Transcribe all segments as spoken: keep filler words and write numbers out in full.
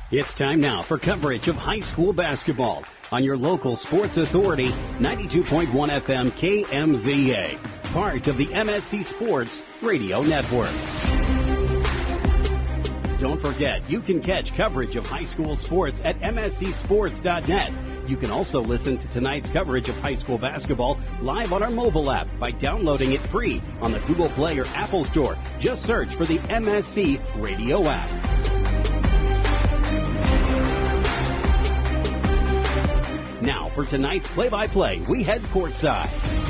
It's time now for coverage of high school basketball on your local sports authority, ninety-two point one F M K M Z A, part of the M S C Sports Radio Network. Don't forget, you can catch coverage of high school sports at M S C sports dot net. You can also listen to tonight's coverage of high school basketball live on our mobile app by downloading it free on the Google Play or Apple Store. Just search for the M S C Radio app. Now, for tonight's play-by-play, we head courtside.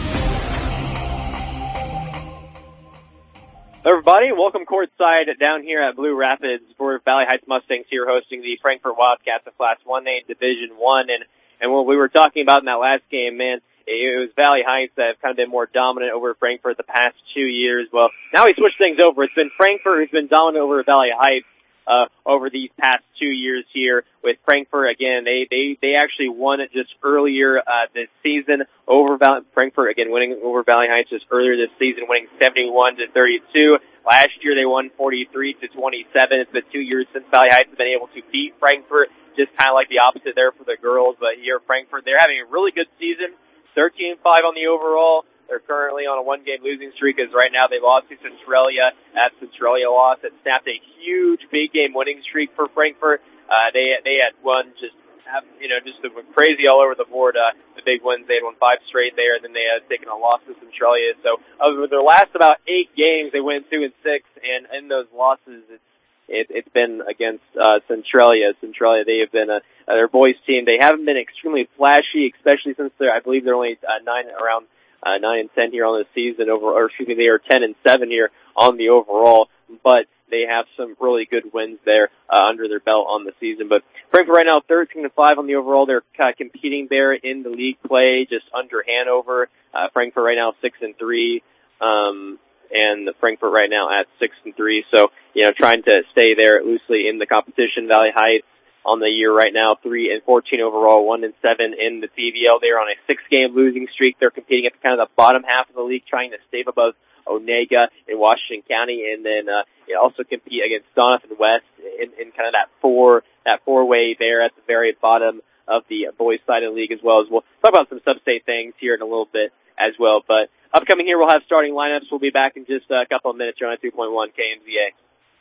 Hello, everybody. Welcome courtside down here at Blue Rapids for Valley Heights Mustangs here hosting the Frankfort Wildcats of Class one A Division one. And, and what we were talking about in that last game, man, it was Valley Heights that have kind of been more dominant over Frankfort the past two years. Well, now we switched things over. It's been Frankfort who's been dominant over Valley Heights. Uh, over these past two years here with Frankfort. Again, they, they, they actually won it just earlier, uh, this season over Valley, Frankfort, again, winning over Valley Heights just earlier this season, winning seventy-one to thirty-two. Last year they won forty-three to twenty-seven. It's been two years since Valley Heights has been able to beat Frankfort, just kind of like the opposite there for the girls. But here, Frankfort, they're having a really good season, thirteen and five on the overall. They're currently on a one-game losing streak as right now they lost to Centralia. That Centralia loss that snapped a huge big-game winning streak for Frankfort. Uh, they they had won just, have, you know, just went crazy all over the board. Uh, the big wins, they had won five straight there, and then they had taken a loss to Centralia. So over their last about eight games, they went two and six, and in those losses, it's it, it's been against uh, Centralia. Centralia, they have been a, uh, their boys team. They haven't been extremely flashy, especially since they're, I believe they're only uh, nine around. Uh, nine and ten here on the season over, or excuse me, they are ten and seven here on the overall, but they have some really good wins there, uh, under their belt on the season. But Frankfort right now, thirteen and five on the overall. They're uh, competing there in the league play, just under Hanover. Uh, Frankfort right now, six and three, um, and the Frankfort right now at six and three. So, you know, trying to stay there loosely in the competition. Valley Heights on the year right now, three and fourteen overall, one and seven in the P V L. They're on a six-game losing streak. They're competing at kind of the bottom half of the league, trying to stave above Onega in Washington County, and then uh, you know, also compete against Doniphan West in, in kind of that four that four-way there at the very bottom of the boys' side of the league as well. As we'll talk about some sub-state things here in a little bit as well. But upcoming here, we'll have starting lineups. We'll be back in just a couple of minutes here on two point one K M Z A.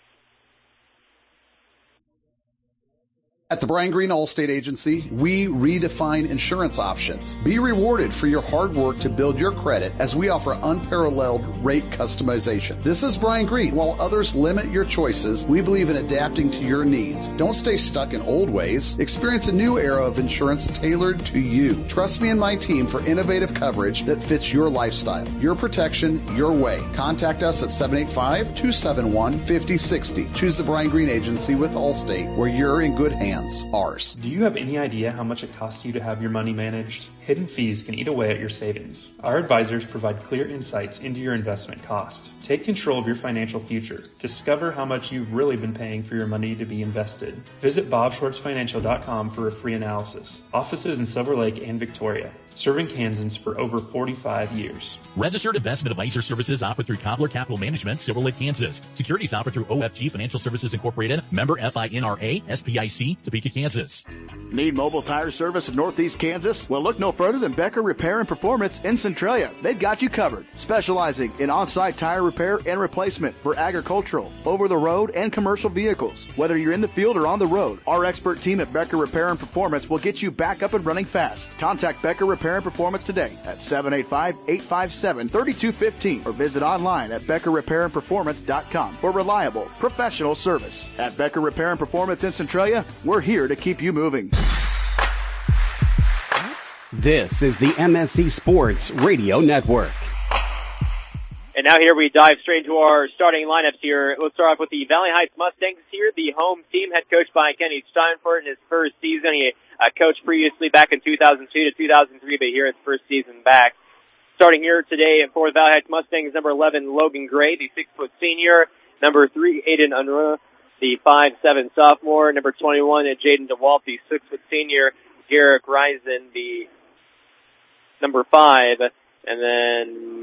At the Brian Green Allstate Agency, we redefine insurance options. Be rewarded for your hard work to build your credit as we offer unparalleled rate customization. This is Brian Green. While others limit your choices, we believe in adapting to your needs. Don't stay stuck in old ways. Experience a new era of insurance tailored to you. Trust me and my team for innovative coverage that fits your lifestyle, your protection, your way. Contact us at seven eight five, two seven one, five zero six zero. Choose the Brian Green Agency with Allstate, where you're in good hands. Ours. Do you have any idea how much it costs you to have your money managed? Hidden fees can eat away at your savings. Our advisors provide clear insights into your investment costs. Take control of your financial future. Discover how much you've really been paying for your money to be invested. Visit bob schwartz financial dot com for a free analysis. Offices in Silver Lake and Victoria. Serving Kansans for over forty-five years. Registered investment advisor services offered through Cobbler Capital Management, Silver Lake, Kansas. Securities offered through O F G Financial Services Incorporated, member F I N R A, S P I C, Topeka, Kansas. Need mobile tire service in Northeast Kansas? Well, look no further than Becker Repair and Performance in Centralia. They've got you covered, specializing in on-site tire repair and replacement for agricultural, over-the-road, and commercial vehicles. Whether you're in the field or on the road, our expert team at Becker Repair and Performance will get you back up and running fast. Contact Becker Repair and Performance today at seven eight five, eight five seven, three two one five or visit online at becker repair and performance dot com for reliable, professional service. At Becker Repair and Performance in Centralia, we're here to keep you moving. This is the M S C Sports Radio Network. And now here we dive straight into our starting lineups here. Let's start off with the Valley Heights Mustangs here, the home team, head coached by Kenny Steinfort in his first season. He uh, coached previously back in two thousand two to two thousand three, but here his first season back. Starting here today for the Valley Heights Mustangs, number eleven, Logan Gray, the six-foot senior. Number three, Aiden Unruh, the five seven sophomore. Number twenty-one, Jaden DeWalt, the six-foot senior. Garrick Risen, the number five. And then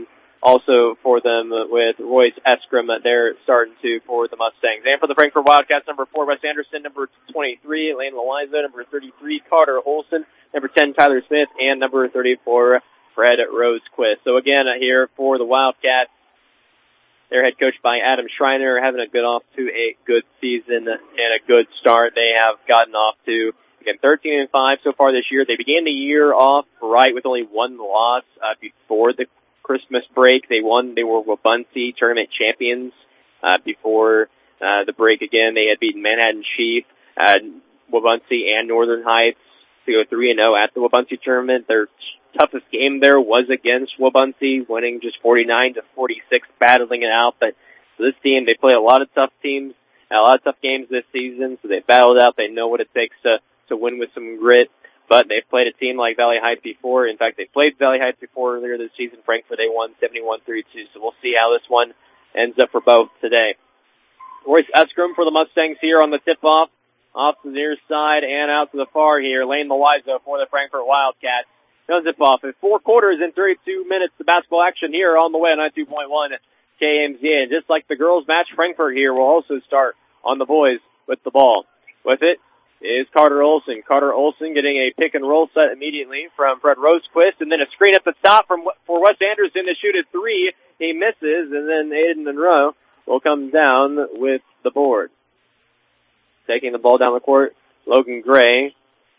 also for them with Royce Eskrim. They're starting to for the Mustangs. And for the Frankfort Wildcats, number four, Wes Anderson, number twenty-three, Lane Loiza, number thirty-three, Carter Olson, number ten, Tyler Smith, and number thirty-four, Fred Rosequist. So again, here for the Wildcats, they're head coached by Adam Schreiner, having a good off to a good season and a good start. They have gotten off to, again, thirteen and five so far this year. They began the year off right with only one loss uh, before the Christmas break. They won. They were Wabaunsee tournament champions uh, before uh, the break. Again, they had beaten Manhattan Chief, uh, Wabaunsee, and Northern Heights to go three and zero at the Wabaunsee tournament. Their toughest game there was against Wabaunsee, winning just forty-nine to forty-six, battling it out. But for this team, they play a lot of tough teams, a lot of tough games this season, so they battled out. They know what it takes to to win with some grit. But they've played a team like Valley Heights before. In fact, they played Valley Heights before earlier this season. Frankfort, they won seventy-one thirty-two. So we'll see how this one ends up for both today. Royce Eskrim for the Mustangs here on the tip-off. Off to the near side and out to the far here. Lane Loiza for the Frankfort Wildcats. No tip-off. In four quarters and thirty-two minutes of basketball action here on the way on ninety-two point one K M Z A. And just like the girls' match, Frankfort here will also start on the boys with the ball. With it is Carter Olson. Carter Olson getting a pick and roll set immediately from Fred Rosequist, and then a screen at the top from for Wes Anderson to shoot a three. He misses, and then Aiden Monroe will come down with the board. Taking the ball down the court, Logan Gray.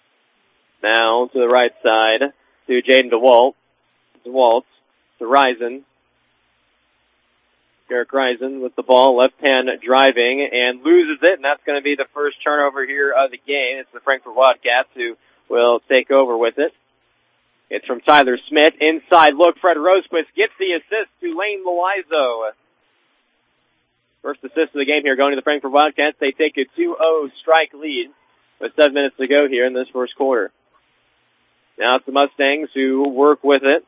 Now to the right side to Jaden DeWalt. DeWalt to Risen. Garrick Risen with the ball, left hand driving, and loses it, and that's going to be the first turnover here of the game. It's the Frankfort Wildcats who will take over with it. It's from Tyler Smith. Inside look, Fred Rosequist gets the assist to Lane Loiza. First assist of the game here going to the Frankfort Wildcats. They take a two oh strike lead with seven minutes to go here in this first quarter. Now it's the Mustangs who work with it.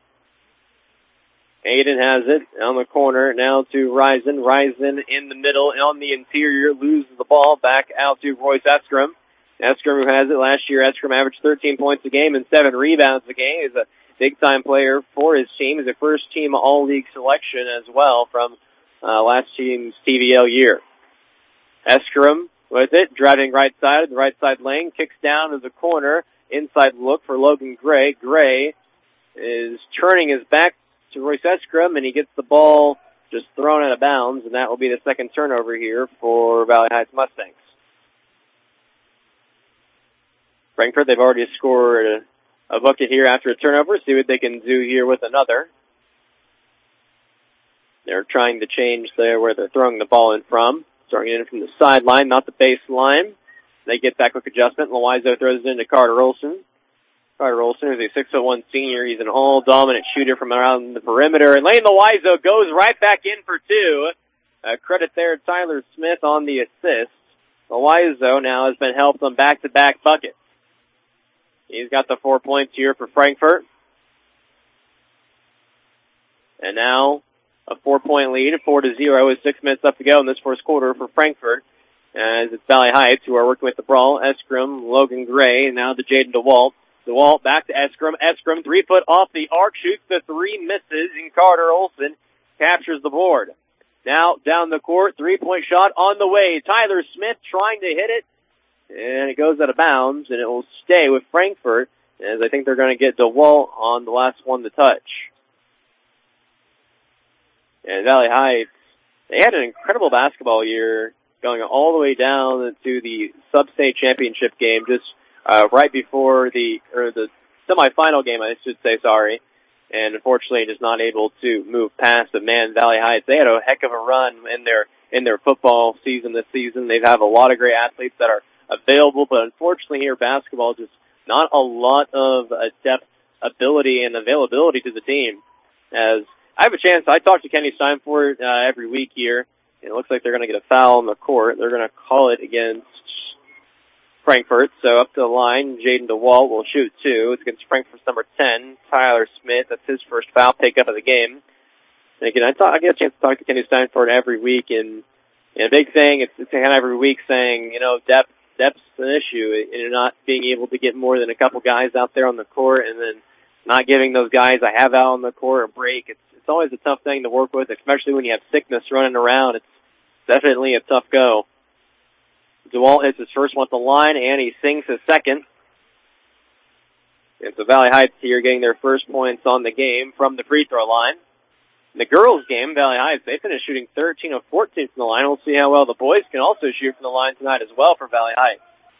Aiden has it on the corner. Now to Risen. Risen in the middle on the interior. Loses the ball. Back out to Royce Eskrim. Eskrim who has it last year. Eskrim averaged thirteen points a game and seven rebounds a game. He's a big-time player for his team. He's a first-team All-League selection as well from uh, last team's T V L year. Eskrim with it. Driving right side. The right side lane. Kicks down to the corner. Inside look for Logan Gray. Gray is turning his back to Royce Eskrim, and he gets the ball just thrown out of bounds, and that will be the second turnover here for Valley Heights Mustangs. Frankfort, they've already scored a, a bucket here after a turnover. See what they can do here with another. They're trying to change there where they're throwing the ball in from. Throwing it in from the sideline, not the baseline. They get that quick adjustment. Loiza throws it into Carter Olson. Carter Olson is a six foot one senior. He's an all-dominant shooter from around the perimeter. And Lane Loiza goes right back in for two. Uh, credit there to Tyler Smith on the assist. Loiza now has been helped on back-to-back buckets. He's got the four points here for Frankfort. And now a four-point lead, four to zero, with six minutes left to go in this first quarter for Frankfort. As it's Valley Heights who are working with the brawl. Eskrim, Logan Gray, and now to Jaden DeWalt. DeWalt back to Eskrim. Eskrim, three foot off the arc, shoots the three, misses, and Carter Olson captures the board. Now down the court, three-point shot on the way. Tyler Smith trying to hit it, and it goes out of bounds, and it will stay with Frankfort, as I think they're going to get DeWalt on the last one to touch. And Valley Heights, they had an incredible basketball year going all the way down to the sub-state championship game just uh, right before the, or the semifinal game, I should say, sorry. And unfortunately just not able to move past the man, Valley Heights. They had a heck of a run in their, in their football season this season. They have a lot of great athletes that are available, but unfortunately here basketball just not a lot of uh, depth, ability, and availability to the team. As I have a chance, I talk to Kenny Steinfort uh, every week here. It looks like they're going to get a foul on the court. They're going to call it against Frankfort. So up to the line, Jaden DeWalt will shoot two. It's against Frankfort's number ten, Tyler Smith. That's his first foul pickup of the game. And again, I, talk, I get a chance to talk to Kenny Steinfort every week, and, and a big thing, it's, it's kind of every week saying, you know, depth, depth's an issue. And you're not being able to get more than a couple guys out there on the court, and then not giving those guys I have out on the court a break. It's, it's it's always a tough thing to work with, especially when you have sickness running around. It's definitely a tough go. DeWalt hits his first one at the line, and he sinks his second. And so Valley Heights here getting their first points on the game from the free throw line. In the girls' game, Valley Heights, they finished shooting thirteen of fourteen from the line. We'll see how well the boys can also shoot from the line tonight as well for Valley Heights.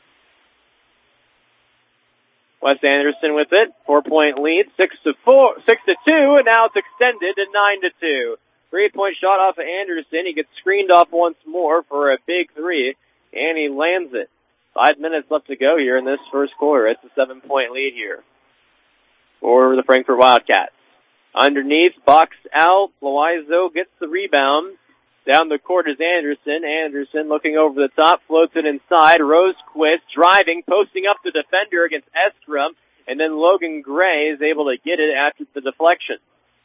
Wes Anderson with it, four-point lead, six to four, six to two, and now it's extended to nine to two. Three-point shot off of Anderson. He gets screened off once more for a big three, and he lands it. Five minutes left to go here in this first quarter. It's a seven-point lead here for the Frankfort Wildcats. Underneath, box out. Loizo gets the rebound. Down the court is Anderson. Anderson looking over the top, floats it inside. Rosequist driving, posting up the defender against Estrom, and then Logan Gray is able to get it after the deflection.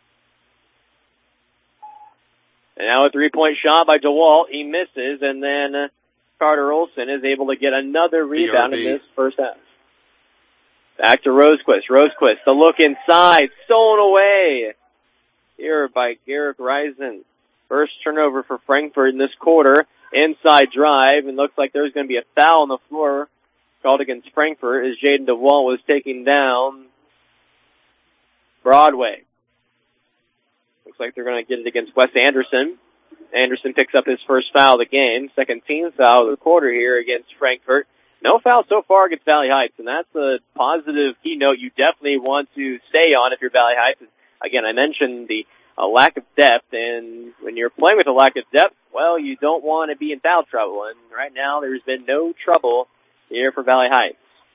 And now a three-point shot by DeWalt. He misses, and then Carter Olson is able to get another rebound in this first half. Back to Rosequist. Rosequist, the look inside, stolen away here by Garrick Risen. First turnover for Frankfort in this quarter. Inside drive, and looks like there's going to be a foul on the floor called against Frankfort as Jaden DeWalt was taking down Broadway. Looks like they're going to get it against Wes Anderson. Anderson picks up his first foul of the game. Second team foul of the quarter here against Frankfort. No foul so far against Valley Heights, and that's a positive keynote you definitely want to stay on if you're Valley Heights. Again, I mentioned the uh, lack of depth, and when you're playing with a lack of depth, well, you don't want to be in foul trouble, and right now there's been no trouble here for Valley Heights.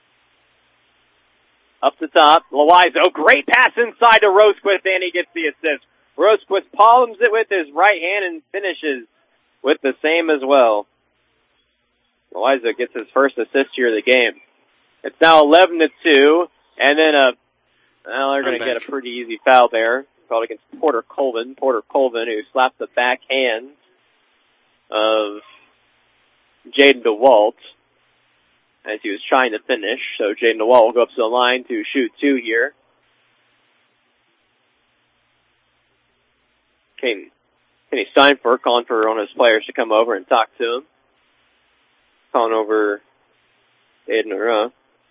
Up the top, Loizo, great pass inside to Rosequist, and he gets the assist. Rosequist palms it with his right hand and finishes with the same as well. Loizo gets his first assist here of the game. It's now eleven to two, and then a, well, they're going to get a pretty easy foul there. Called against Porter Colvin. Porter Colvin, who slapped the backhand of Jaden DeWalt as he was trying to finish. So Jaden DeWalt will go up to the line to shoot two here. Kenny, Kenny Steinfort calling for one of his players to come over and talk to him. Calling over Aiden Ura.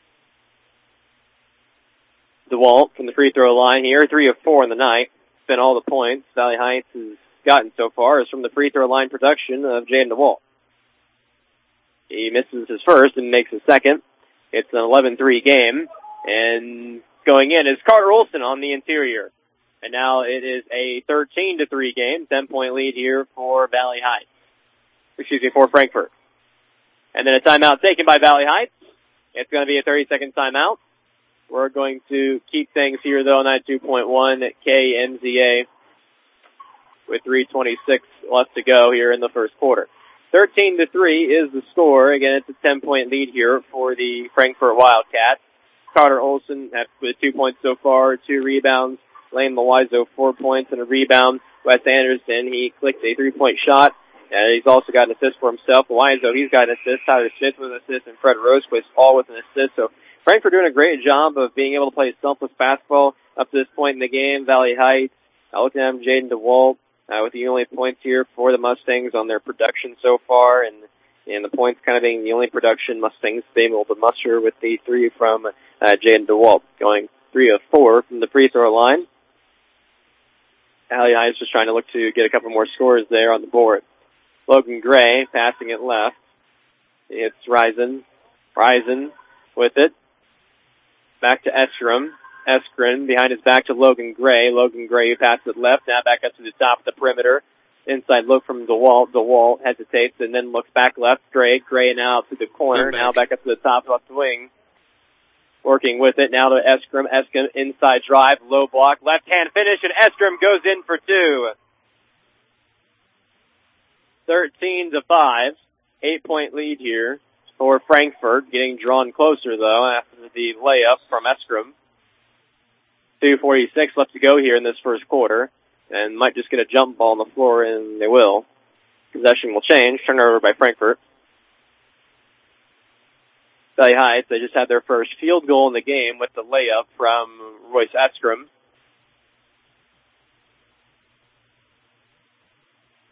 DeWalt from the free throw line here, three of four in the night. Spent all the points Valley Heights has gotten so far is from the free throw line production of Jaden DeWalt. He misses his first and makes his second. It's an eleven three game, and going in is Carter Olson on the interior. And now it is a thirteen to three game, ten-point lead here for Valley Heights. Excuse me, for Frankfort. And then a timeout taken by Valley Heights. It's going to be a thirty-second timeout. We're going to keep things here, though, ninety-two point one at K M Z A with three twenty-six left to go here in the first quarter. thirteen to three is the score. Again, it's a ten-point lead here for the Frankfort Wildcats. Carter Olson with two points so far, two rebounds. Lane Loizo, four points and a rebound. Wes Anderson, he clicked a three-point shot. And he's also got an assist for himself. Loizo, he's got an assist. Tyler Smith with an assist, and Fred Rosequist all with an assist. So Frankfort doing a great job of being able to play selfless basketball up to this point in the game. Valley Heights, uh, looking at him, Jaden DeWalt, uh, with the only points here for the Mustangs on their production so far, and and the points kind of being the only production Mustangs being able to muster with the three from uh, Jaden DeWalt, going three of four from the free throw line. Valley Heights just trying to look to get a couple more scores there on the board. Logan Gray passing it left. It's Risen. Risen with it. Back to Estrom. Eskren behind his back to Logan Gray. Logan Gray who passed it left. Now back up to the top of the perimeter. Inside look from DeWalt. DeWalt hesitates and then looks back left. Gray. Gray now to the corner. Now back up to the top left wing. Working with it now to Eskrim. Eskrim inside drive. Low block. Left hand finish and Eskrim goes in for two. thirteen to five. Eight-point lead here for Frankfort. Getting drawn closer, though, after the layup from Eskrim. two forty-six left to go here in this first quarter. And might just get a jump ball on the floor, and they will. Possession will change. Turnover by Frankfort. Valley Heights, they just had their first field goal in the game with the layup from Royce Eskrim.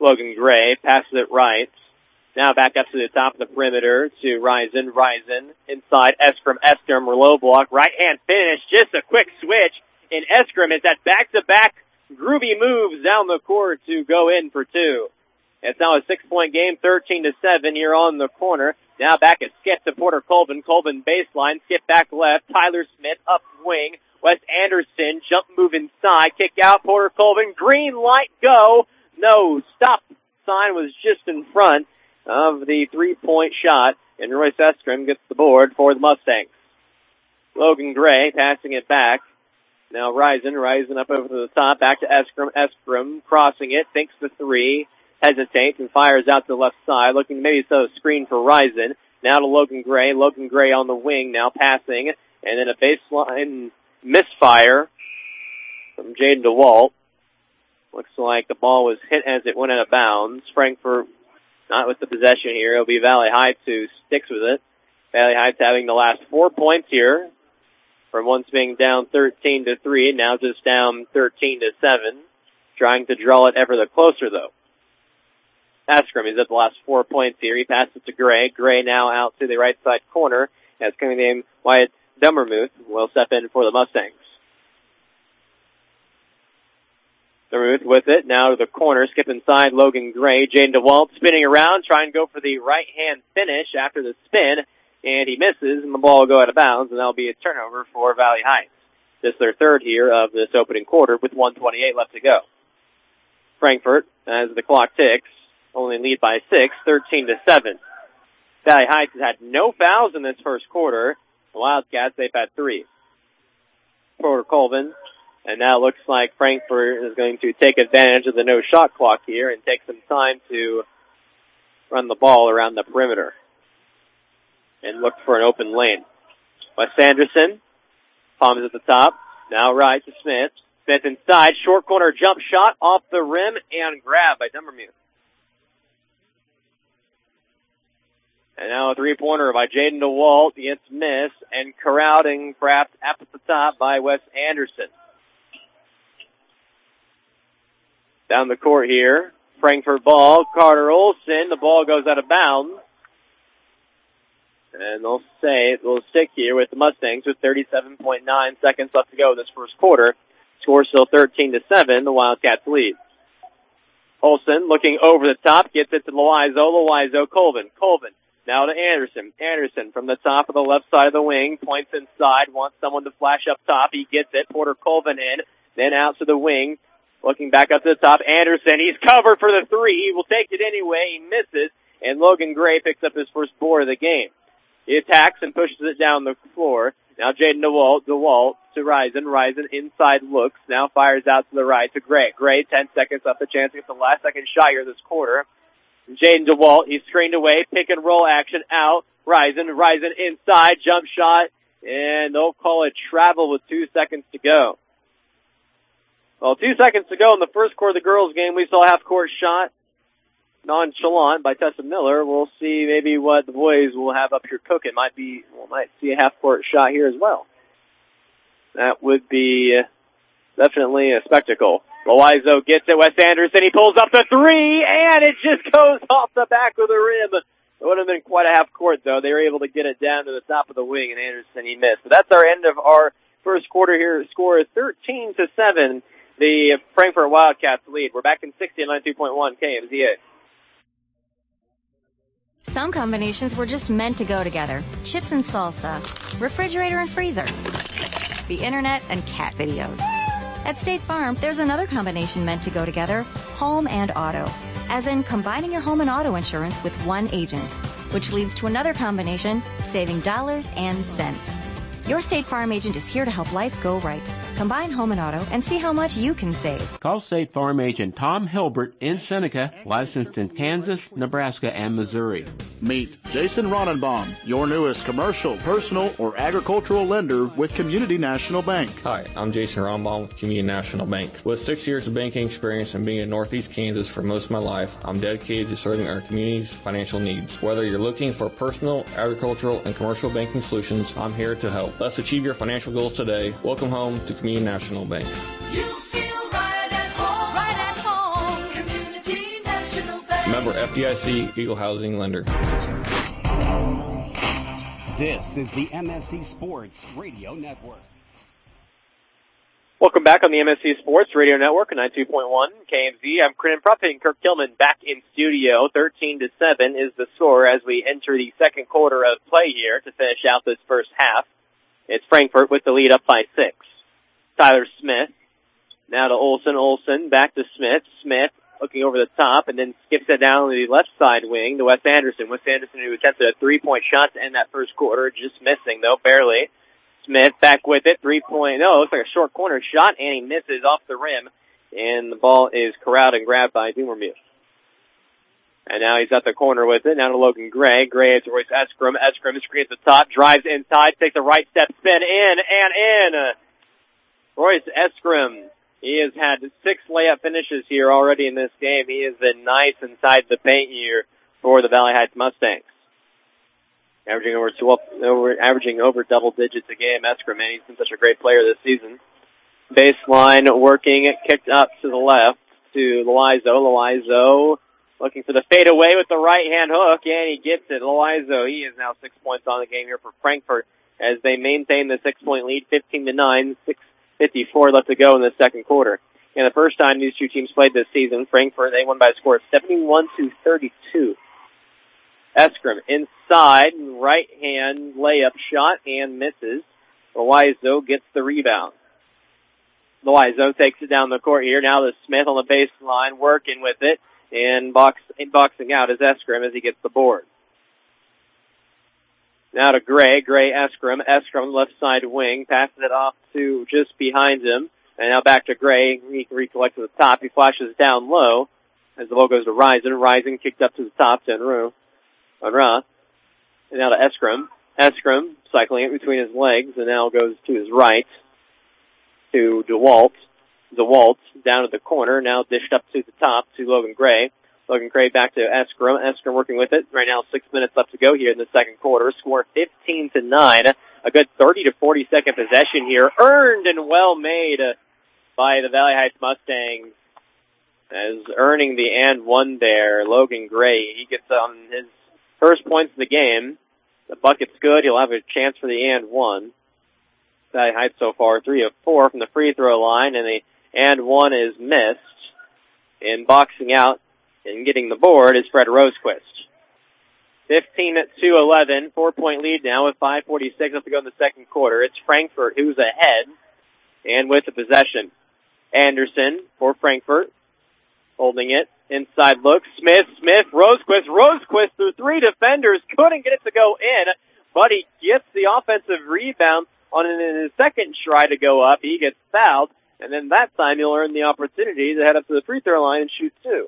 Logan Gray passes it right. Now back up to the top of the perimeter to Risen. Risen inside Eskrim. Eskrim, low block, right hand finish. Just a quick switch. And Eskrim is at back-to-back groovy moves down the court to go in for two. It's now a six-point game, thirteen to seven here on the corner. Now back at skip to Porter Colvin. Colvin baseline, skip back left. Tyler Smith up wing. Wes Anderson, jump move inside, kick out Porter Colvin. Green light, go. No, stop sign was just in front of the three-point shot, and Royce Eskrim gets the board for the Mustangs. Logan Gray passing it back. Now Risen, Risen up over to the top, back to Eskrim. Eskrim crossing it, thinks the three, hesitates and fires out to the left side, looking maybe so screen for Risen. Now to Logan Gray. Logan Gray on the wing, now passing, and then a baseline misfire from Jaden DeWalt. Looks like the ball was hit as it went out of bounds. Frankfort not with the possession here. It'll be Valley Heights who sticks with it. Valley Heights having the last four points here from once being down thirteen to three, now just down thirteen to seven. Trying to draw it ever the closer though. Eskrim is at the last four points here. He passes to Gray. Gray now out to the right side corner as coming named Wyatt Dummermuth will step in for the Mustangs. Dummermuth with it, now to the corner, skip inside Logan Gray. Jaden DeWalt spinning around, trying to go for the right-hand finish after the spin, and he misses, and the ball will go out of bounds, and that'll be a turnover for Valley Heights. This is their third here of this opening quarter with one twenty-eight left to go. Frankfort, as the clock ticks, only lead by six, thirteen to seven. Valley Heights has had no fouls in this first quarter. The Wildcats, they've had three. Porter Colvin. And now it looks like Frankfort is going to take advantage of the no shot clock here and take some time to run the ball around the perimeter and look for an open lane. Wes Anderson, palms at the top. Now right to Smith. Smith inside, short corner jump shot off the rim and grab by Dummermuth. And now a three-pointer by Jaden DeWalt against Miss and corralled and grabbed up at the top by Wes Anderson. Down the court here, Frankfort ball, Carter Olson, the ball goes out of bounds. And they'll say, they'll stick here with the Mustangs with thirty-seven point nine seconds left to go this first quarter. Score still thirteen to seven, the Wildcats lead. Olson looking over the top, gets it to Loizo, Loizo, Colvin, Colvin. Now to Anderson. Anderson from the top of the left side of the wing, points inside, wants someone to flash up top. He gets it. Porter Colvin in, then out to the wing. Looking back up to the top, Anderson, he's covered for the three. He will take it anyway. He misses, and Logan Gray picks up his first board of the game. He attacks and pushes it down the floor. Now Jaden DeWalt, DeWalt to Risen. Risen inside looks, now fires out to the right to Gray. Gray, ten seconds left, a chance to get the last second shot here this quarter. Jaden DeWalt, he's screened away, pick and roll action out. Risen, Risen inside, jump shot, and they'll call it travel with two seconds to go. Well, two seconds to go in the first quarter of the girls' game, we saw a half-court shot, nonchalant by Tessa Miller. We'll see maybe what the boys will have up here cooking. Might be, we might see a half-court shot here as well. That would be definitely a spectacle. Loizo gets it. Wes Anderson, he pulls up the three, and it just goes off the back of the rim. It would have been quite a half-court, though. They were able to get it down to the top of the wing, and Anderson, he missed. But that's our end of our first quarter here. Score is thirteen to seven. The Frankfort Wildcats lead. We're back in sixty and ninety-two point one K M Z A. Some combinations were just meant to go together. Chips and salsa, refrigerator and freezer, the internet and cat videos. At State Farm, there's another combination meant to go together, home and auto. As in combining your home and auto insurance with one agent, which leads to another combination, saving dollars and cents. Your State Farm agent is here to help life go right. Combine home and auto and see how much you can save. Call State Farm agent Tom Hilbert in Seneca, licensed in Kansas, Nebraska, and Missouri. Meet Jason Ronenbaum, your newest commercial, personal, or agricultural lender with Community National Bank. Hi, I'm Jason Ronenbaum with Community National Bank. With six years of banking experience and being in Northeast Kansas for most of my life, I'm dedicated to serving our community's financial needs. Whether you're looking for personal, agricultural, and commercial banking solutions, I'm here to help. Let's achieve your financial goals today. Welcome home to Community National Bank. You feel right at home. Right at home. Community National. member F D I C, Eagle Housing Lender. This is the M S C Sports Radio Network. Welcome back on the M S C Sports Radio Network, ninety-two point one K M Z. I'm Crinan Pruffett and Kirk Tillman back in studio. thirteen to seven is the score as we enter the second quarter of play here to finish out this first half. It's Frankfort with the lead up by six. Tyler Smith. Now to Olson. Olson back to Smith. Smith looking over the top and then skips it down to the left side wing to Wes Anderson. Wes Anderson, who attempted a three-point shot to end that first quarter, just missing though, barely. Smith back with it, three-point, no, looks like a short corner shot, and he misses off the rim, and the ball is corralled and grabbed by Dumermuth. And now he's at the corner with it, now to Logan Gray. Gray to Royce Eskram. Eskram screens at the top, drives inside, takes a right step, spin in, and in. Royce Eskram, he has had six layup finishes here already in this game. He has been nice inside the paint here for the Valley Heights Mustangs. Averaging over twelve, over, averaging over double digits a game. Eskram, man, he's been such a great player this season. Baseline working, kicked up to the left to Loizo. Loizo looking for the fadeaway with the right hand hook, and he gets it. Loizo, he is now six points on the game here for Frankfort as they maintain the six point lead, fifteen to nine, six fifty-four left to go in the second quarter. And the first time these two teams played this season, Frankfort, they won by a score of seventy-one to thirty-two. Eskram inside, right hand layup shot and misses. Loizo gets the rebound. Loizo takes it down the court here. Now to Smith on the baseline, working with it, and box, boxing out is Eskram as he gets the board. Now to Gray. Gray, Eskram. Eskram, left side wing, passes it off to just behind him. And now back to Gray. He recollects at the top. He flashes down low as the ball goes to Risen. Risen kicked up to the top to Enru. Enra. And now to Eskram. Eskram cycling it between his legs and now goes to his right to DeWalt. DeWalt down at the corner, now dished up to the top to Logan Gray. Logan Gray back to Eskram. Eskram working with it. Right now six minutes left to go here in the second quarter. Score fifteen to nine. A good thirty to forty second possession here. Earned and well made by the Valley Heights Mustangs. As earning the and one there, Logan Gray. He gets on his first points of the game. The bucket's good. He'll have a chance for the and one. Valley Heights so far, three of four from the free throw line, and the and one is missed. And boxing out and getting the board is Fred Rosequist. fifteen to eleven, four-point lead now with five forty-six left to go in the second quarter. It's Frankfort who's ahead and with the possession. Anderson for Frankfort, holding it. Inside look, Smith, Smith, Rosequist, Rosequist through three defenders, couldn't get it to go in, but he gets the offensive rebound on his second try to go up. He gets fouled, and then that time he'll earn the opportunity to head up to the free throw line and shoot two.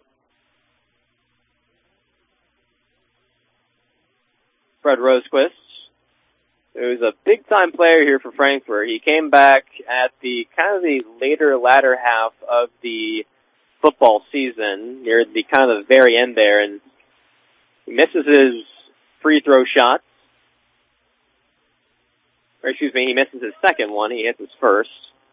Fred Rosequist, who's a big-time player here for Frankfort. He came back at the kind of the later, latter half of the football season, near the kind of the very end there, and he misses his free throw shots. Or excuse me, he misses his second one. He hits his first.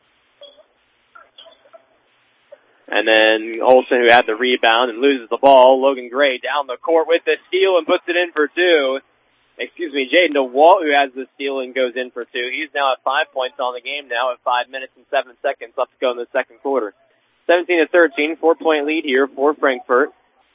And then Olson, who had the rebound and loses the ball. Logan Gray down the court with the steal and puts it in for two. Excuse me, Jaden DeWalt, who has the steal and goes in for two. He's now at five points on the game now at five minutes and seven seconds left to go in the second quarter. seventeen to thirteen, four-point lead here for Frankfort.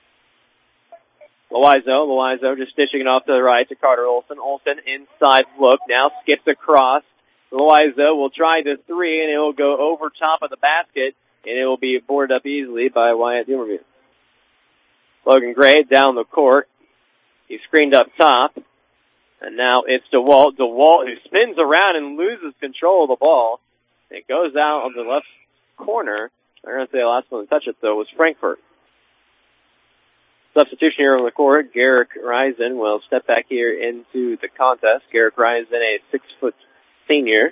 Loizo, Loizo just dishing it off to the right to Carter Olson. Olson inside look, now skips across. Loizo will try the three, and it will go over top of the basket, and it will be boarded up easily by Wyatt Dumermuth. Logan Gray down the court. He's screened up top, and now it's DeWalt. DeWalt, who spins around and loses control of the ball. It goes out on the left corner. I'm going to say the last one to touch it, though, was Frankfort. Substitution here on the court. Garrick Risen will step back here into the contest. Garrick Risen, a six-foot senior.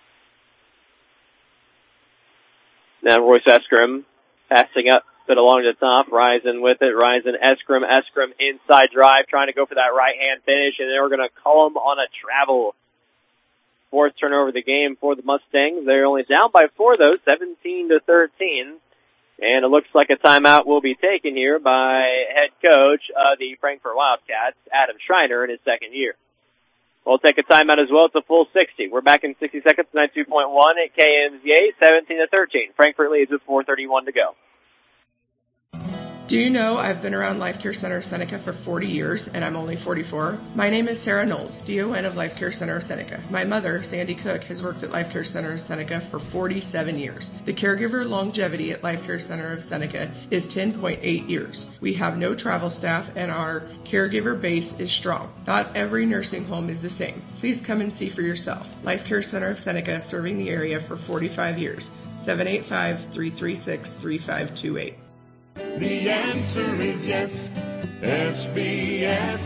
Now Royce Eskram passing up, but along the top. Risen with it. Risen, Eskram, Eskram inside drive, trying to go for that right-hand finish, and then we're going to call him on a travel. Fourth turnover of the game for the Mustangs. They're only down by four, though, seventeen to thirteen. And it looks like a timeout will be taken here by head coach of the Frankfort Wildcats, Adam Schreiner, in his second year. We'll take a timeout as well. It's a full sixty. We're back in sixty seconds, ninety-two point one at K M Z A, seventeen to thirteen. Frankfort leads with four thirty-one to go. Do you know I've been around Life Care Center of Seneca for forty years, and I'm only forty-four? My name is Sarah Knowles, D O N of Life Care Center of Seneca. My mother, Sandy Cook, has worked at Life Care Center of Seneca for forty-seven years. The caregiver longevity at Life Care Center of Seneca is ten point eight years. We have no travel staff, and our caregiver base is strong. Not every nursing home is the same. Please come and see for yourself. Life Care Center of Seneca, serving the area for forty-five years. seven eight five, three three six, three five two eight. The answer is yes, S B S.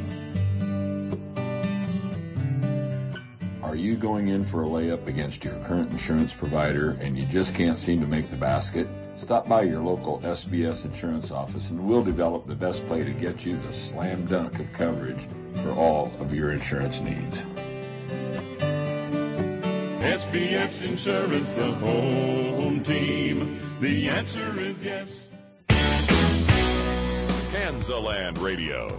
Are you going in for a layup against your current insurance provider and you just can't seem to make the basket? Stop by your local S B S insurance office and we'll develop the best play to get you the slam dunk of coverage for all of your insurance needs. S B S Insurance, the home team. The answer is yes. Kansaland Radio.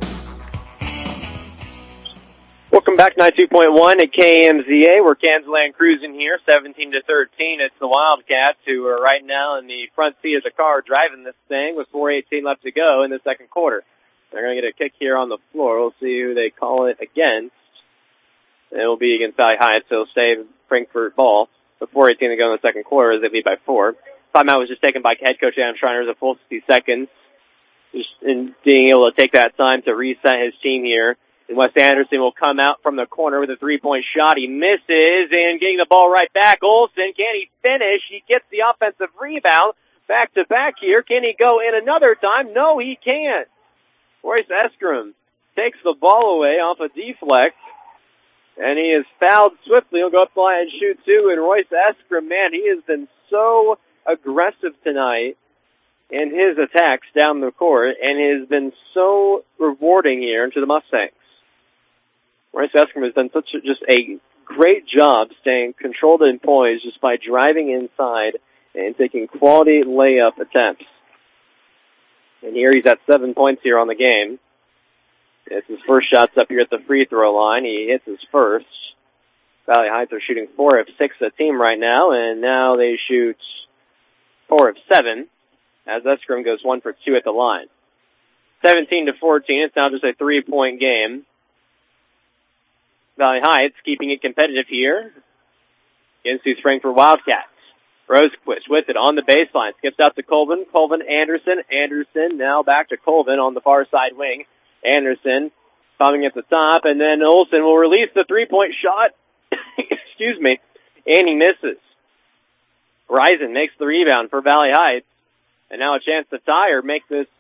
Welcome back, ninety-two point one at K M Z A. We're Kansaland cruising here, seventeen to thirteen. It's the Wildcats who are right now in the front seat of the car driving this thing with four eighteen left to go in the second quarter. They're going to get a kick here on the floor. We'll see who they call it against. It will be against Valley Heights, so it'll stay Frankfort ball. With four eighteen to go in the second quarter as they lead by four. Timeout was just taken by head coach Adam Schreiner as a full sixty seconds. Just in being able to take that time to reset his team here. And Wes Anderson will come out from the corner with a three-point shot. He misses, and getting the ball right back. Olsen, can he finish? He gets the offensive rebound. Back-to-back here. Can he go in another time? No, he can't. Royce Eskram takes the ball away off a deflect, and he is fouled swiftly. He'll go up the line and shoot two. And Royce Eskram, man, he has been so aggressive tonight in his attacks down the court, and has been so rewarding here to the Mustangs. Royce Eskram has done such a, just a great job staying controlled and poised just by driving inside and taking quality layup attempts. And here he's at seven points here on the game. It's his first shots up here at the free throw line. He hits his first. Valley Heights are shooting four of six a team right now, and now they shoot four of seven as Eskram goes one for two at the line. seventeen to fourteen. It's now just a three-point game. Valley Heights keeping it competitive here against these Frankfort Wildcats. Rosequist with it on the baseline. Skips out to Colvin. Colvin, Anderson. Anderson now back to Colvin on the far side wing. Anderson coming at the top, and then Olsen will release the three-point shot. Excuse me. And he misses. Risen makes the rebound for Valley Heights. And now a chance to tie or make this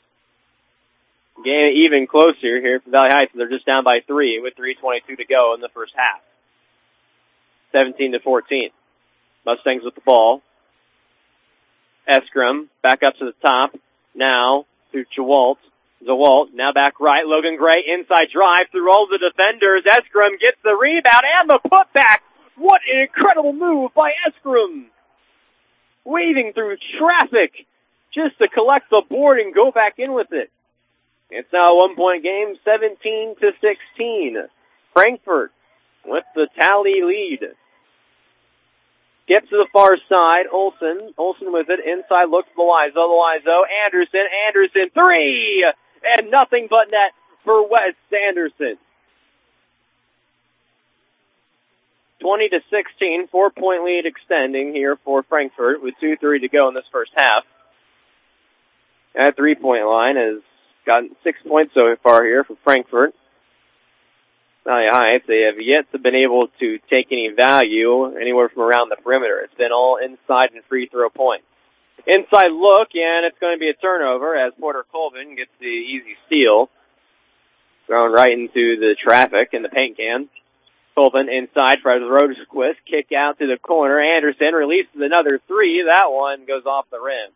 game even closer here for Valley Heights. They're just down by three with three twenty-two to go in the first half. seventeen to fourteen. Mustangs with the ball. Eskram back up to the top. Now to Jawalt. Zawalt now back right. Logan Gray inside drive through all the defenders. Eskram gets the rebound and the putback. What an incredible move by Eskram. Weaving through traffic just to collect the board and go back in with it. It's now a one-point game, seventeen to sixteen. Frankfort with the tally lead. Gets to the far side. Olsen. Olsen with it. Inside looks Loizo. Loizo. Anderson. Anderson. Three! And nothing but net for Wes Anderson. twenty to sixteen. Four-point lead extending here for Frankfort with two three to go in this first half. That three-point line has gotten six points so far here for Frankfort. Valley Heights, they have yet to been able to take any value anywhere from around the perimeter. It's been all inside and free throw points. Inside look, and it's going to be a turnover as Porter Colvin gets the easy steal. Thrown right into the traffic in the paint can. Colvin inside for Rosequist. Kick out to the corner. Anderson releases another three. That one goes off the rim.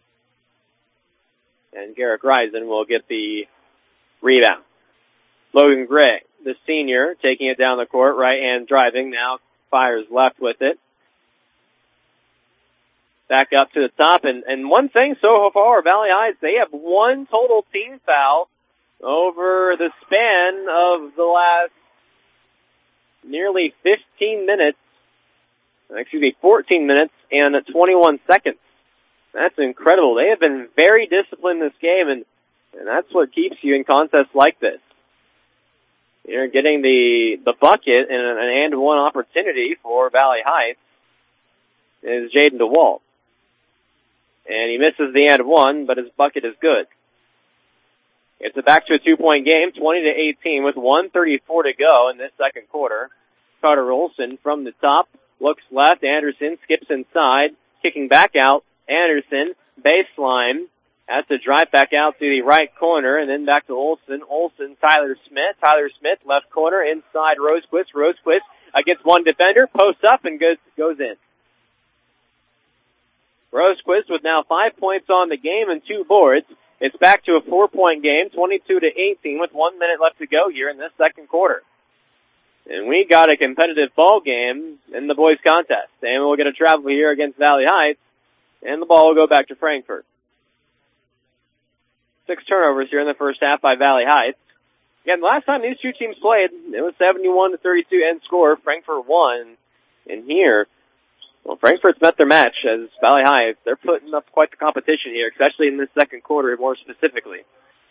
And Garrick Risen will get the rebound. Logan Gray, the senior, taking it down the court, right hand driving, now fires left with it. back up to the top. And, and one thing so far, Valley Heights, they have one total team foul over the span of the last nearly fifteen minutes, excuse me, fourteen minutes and twenty-one seconds. That's incredible. They have been very disciplined this game, and, and that's what keeps you in contests like this. You're getting the, the bucket and an and one opportunity for Valley Heights is Jaden DeWalt. And he misses the and one, but his bucket is good. It's a back to a two-point game, twenty to eighteen, with one thirty-four to go in this second quarter. Carter Olson from the top, looks left. Anderson skips inside, kicking back out. Anderson, baseline, has to drive back out to the right corner, and then back to Olson. Olson, Tyler Smith. Tyler Smith, left corner, inside Rosequist. Rosequist against one defender, posts up, and goes, goes in. Rosequist with now five points on the game and two boards. It's back to a four-point game, twenty-two to eighteen, with one minute left to go here in this second quarter. And we got a competitive ball game in the boys' contest. And we'll get a travel here against Valley Heights, and the ball will go back to Frankfort. Six turnovers here in the first half by Valley Heights. Again, the last time these two teams played, it was seventy-one to thirty-two end score. Frankfort won. And here, well, Frankfort's met their match as Valley Heights. They're putting up quite the competition here, especially in this second quarter more specifically.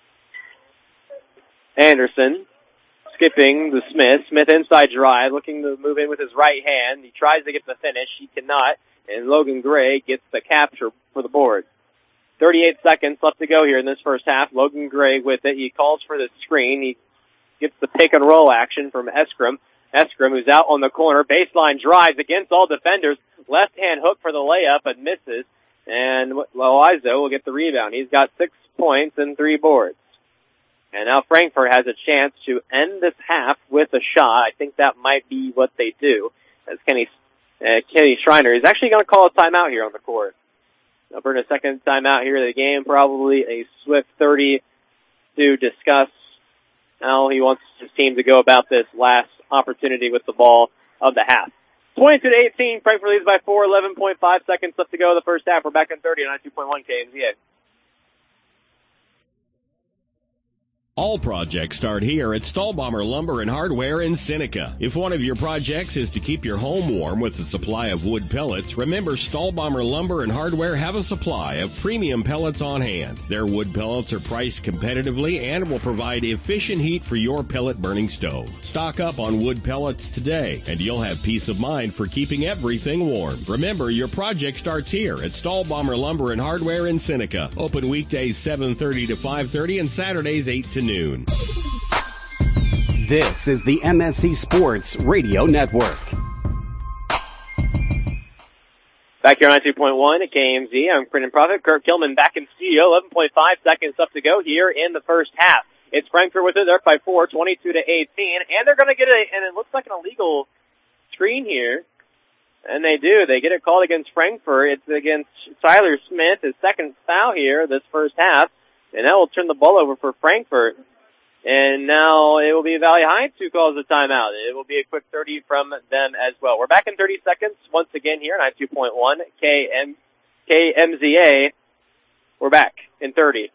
Anderson skipping the Smith. Smith inside drive, looking to move in with his right hand. He tries to get the finish. He cannot. And Logan Gray gets the capture for the board. thirty-eight seconds left to go here in this first half. Logan Gray with it. He calls for the screen. He gets the pick and roll action from Eskram. Eskram, who's out on the corner. Baseline drives against all defenders. Left hand hook for the layup and misses. And Loizo will get the rebound. He's got six points and three boards. And now Frankfort has a chance to end this half with a shot. I think that might be what they do. As Kenny, uh, Kenny Schreiner is actually going to call a timeout here on the court. They'll burn a second timeout here of the game. Probably a swift thirty to discuss how he wants his team to go about this last opportunity with the ball of the half. twenty-two to eighteen, Frankfort leads by four, eleven point five seconds left to go in the first half. We're back in thirty on ninety-two point one K M Z A. All projects start here at Stahlbommer Lumber and Hardware in Seneca. If one of your projects is to keep your home warm with a supply of wood pellets, remember Stahlbommer Lumber and Hardware have a supply of premium pellets on hand. Their wood pellets are priced competitively and will provide efficient heat for your pellet burning stove. Stock up on wood pellets today, and you'll have peace of mind for keeping everything warm. Remember, your project starts here at Stahlbommer Lumber and Hardware in Seneca. Open weekdays seven thirty to five thirty and Saturdays eight to noon. This is the M S C Sports Radio Network. Back here on ninety-two point one at K M Z, I'm Brendan Profit. Kurt Kilman back in studio. eleven point five seconds left to go here in the first half. It's Frankfort with it. They're up by four, twenty-two to eighteen, and they're going to get a, and it looks like an illegal screen here. And they do. They get it called against Frankfort. It's against Tyler Smith, his second foul here this first half. And that will turn the ball over for Frankfort. And now it will be Valley Heights who calls the timeout. It will be a quick thirty from them as well. We're back in thirty seconds once again here, ninety-two point one K M Z A. We're back in thirty.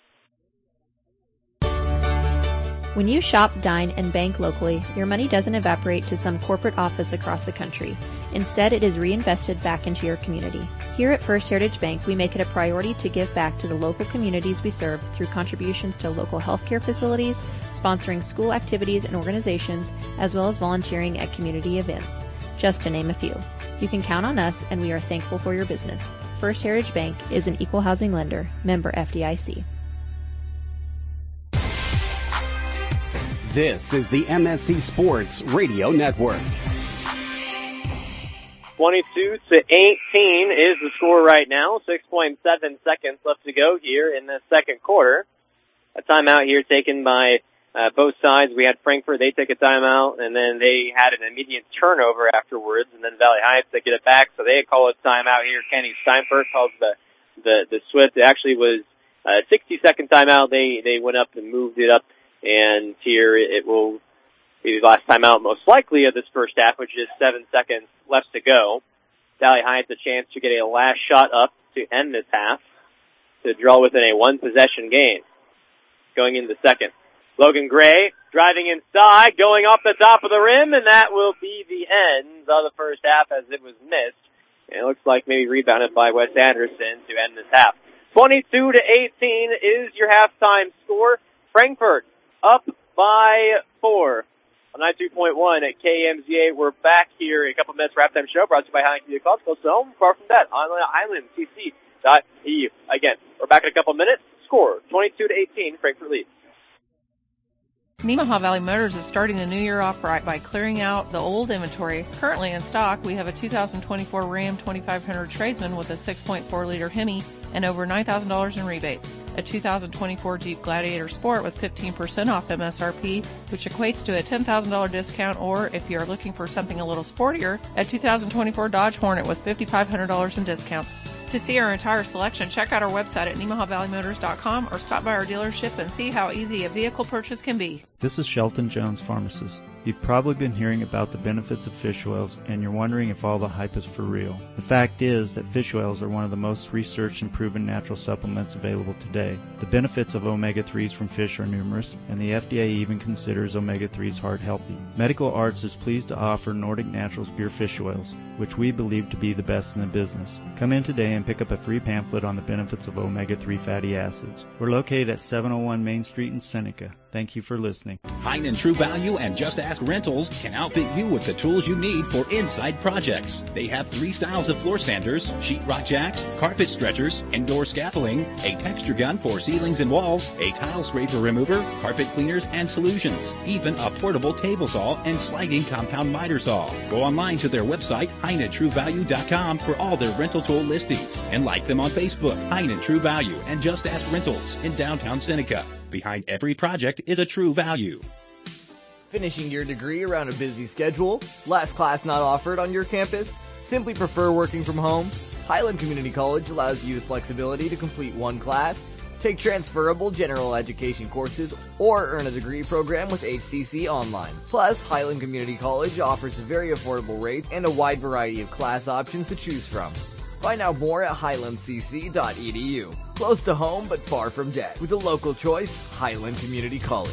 When you shop, dine, and bank locally, your money doesn't evaporate to some corporate office across the country. Instead, it is reinvested back into your community. Here at First Heritage Bank, we make it a priority to give back to the local communities we serve through contributions to local healthcare facilities, sponsoring school activities and organizations, as well as volunteering at community events, just to name a few. You can count on us, and we are thankful for your business. First Heritage Bank is an equal housing lender, member F D I C. This is the M S C Sports Radio Network. twenty-two to eighteen is the score right now. six point seven seconds left to go here in the second quarter. A timeout here taken by uh, both sides. We had Frankfort, they take a timeout, and then they had an immediate turnover afterwards, and then Valley Heights, they get it back, so they call a timeout here. Kenny Steinberg calls the, the, the Swift. It actually was a sixty-second timeout. They, they went up and moved it up. And here it will be the last timeout most likely of this first half, which is seven seconds left to go. Valley Heights a chance to get a last shot up to end this half to draw within a one-possession game. Going into the second. Logan Gray driving inside, going off the top of the rim, and that will be the end of the first half as it was missed. And it looks like maybe rebounded by Wes Anderson to end this half. twenty-two to eighteen is your halftime score. Frankfort up by four. On ninety-two point one at K M Z A, we're back here in a couple minutes for halftime show brought to you by Highland Community College. Close to home, far from that, on Highland C C dot E U. Again, we're back in a couple minutes. Score twenty-two to eighteen, Frankfort leads. Nemaha Valley Motors is starting the new year off right by clearing out the old inventory. Currently in stock, we have a two thousand twenty-four Ram twenty-five hundred Tradesman with a six point four liter Hemi and over nine thousand dollars in rebates. A two thousand twenty-four Jeep Gladiator Sport with fifteen percent off M S R P, which equates to a ten thousand dollars discount, or if you're looking for something a little sportier, a two thousand twenty-four Dodge Hornet with five thousand five hundred dollars in discounts. To see our entire selection, check out our website at Nemaha Valley Motors dot com or stop by our dealership and see how easy a vehicle purchase can be. This is Shelton Jones, pharmacist. You've probably been hearing about the benefits of fish oils, and you're wondering if all the hype is for real. The fact is that fish oils are one of the most researched and proven natural supplements available today. The benefits of omega threes from fish are numerous, and the F D A even considers omega threes heart healthy. Medical Arts is pleased to offer Nordic Naturals pure fish oils, which we believe to be the best in the business. Come in today and pick up a free pamphlet on the benefits of omega three fatty acids. We're located at seven oh one Main Street in Seneca. Thank you for listening. Heinemann True Value and Just Ask Rentals can outfit you with the tools you need for inside projects. They have three styles of floor sanders, sheetrock jacks, carpet stretchers, indoor scaffolding, a texture gun for ceilings and walls, a tile scraper remover, carpet cleaners and solutions, even a portable table saw and sliding compound miter saw. Go online to their website, Heinemann True Value dot com, for all their rental tool listings, and like them on Facebook, Heinemann True Value and Just Ask Rentals in downtown Seneca. Behind every project is a true value. Finishing your degree around a busy schedule? Last class not offered on your campus? Simply prefer working from home? Highland Community College allows you the flexibility to complete one class, take transferable general education courses, or earn a degree program with H C C Online. Plus, Highland Community College offers very affordable rates and a wide variety of class options to choose from. Find out more at highland c c dot e d u. Close to home but far from debt. With a local choice, Highland Community College.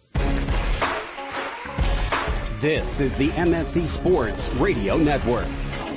This is the M S C Sports Radio Network.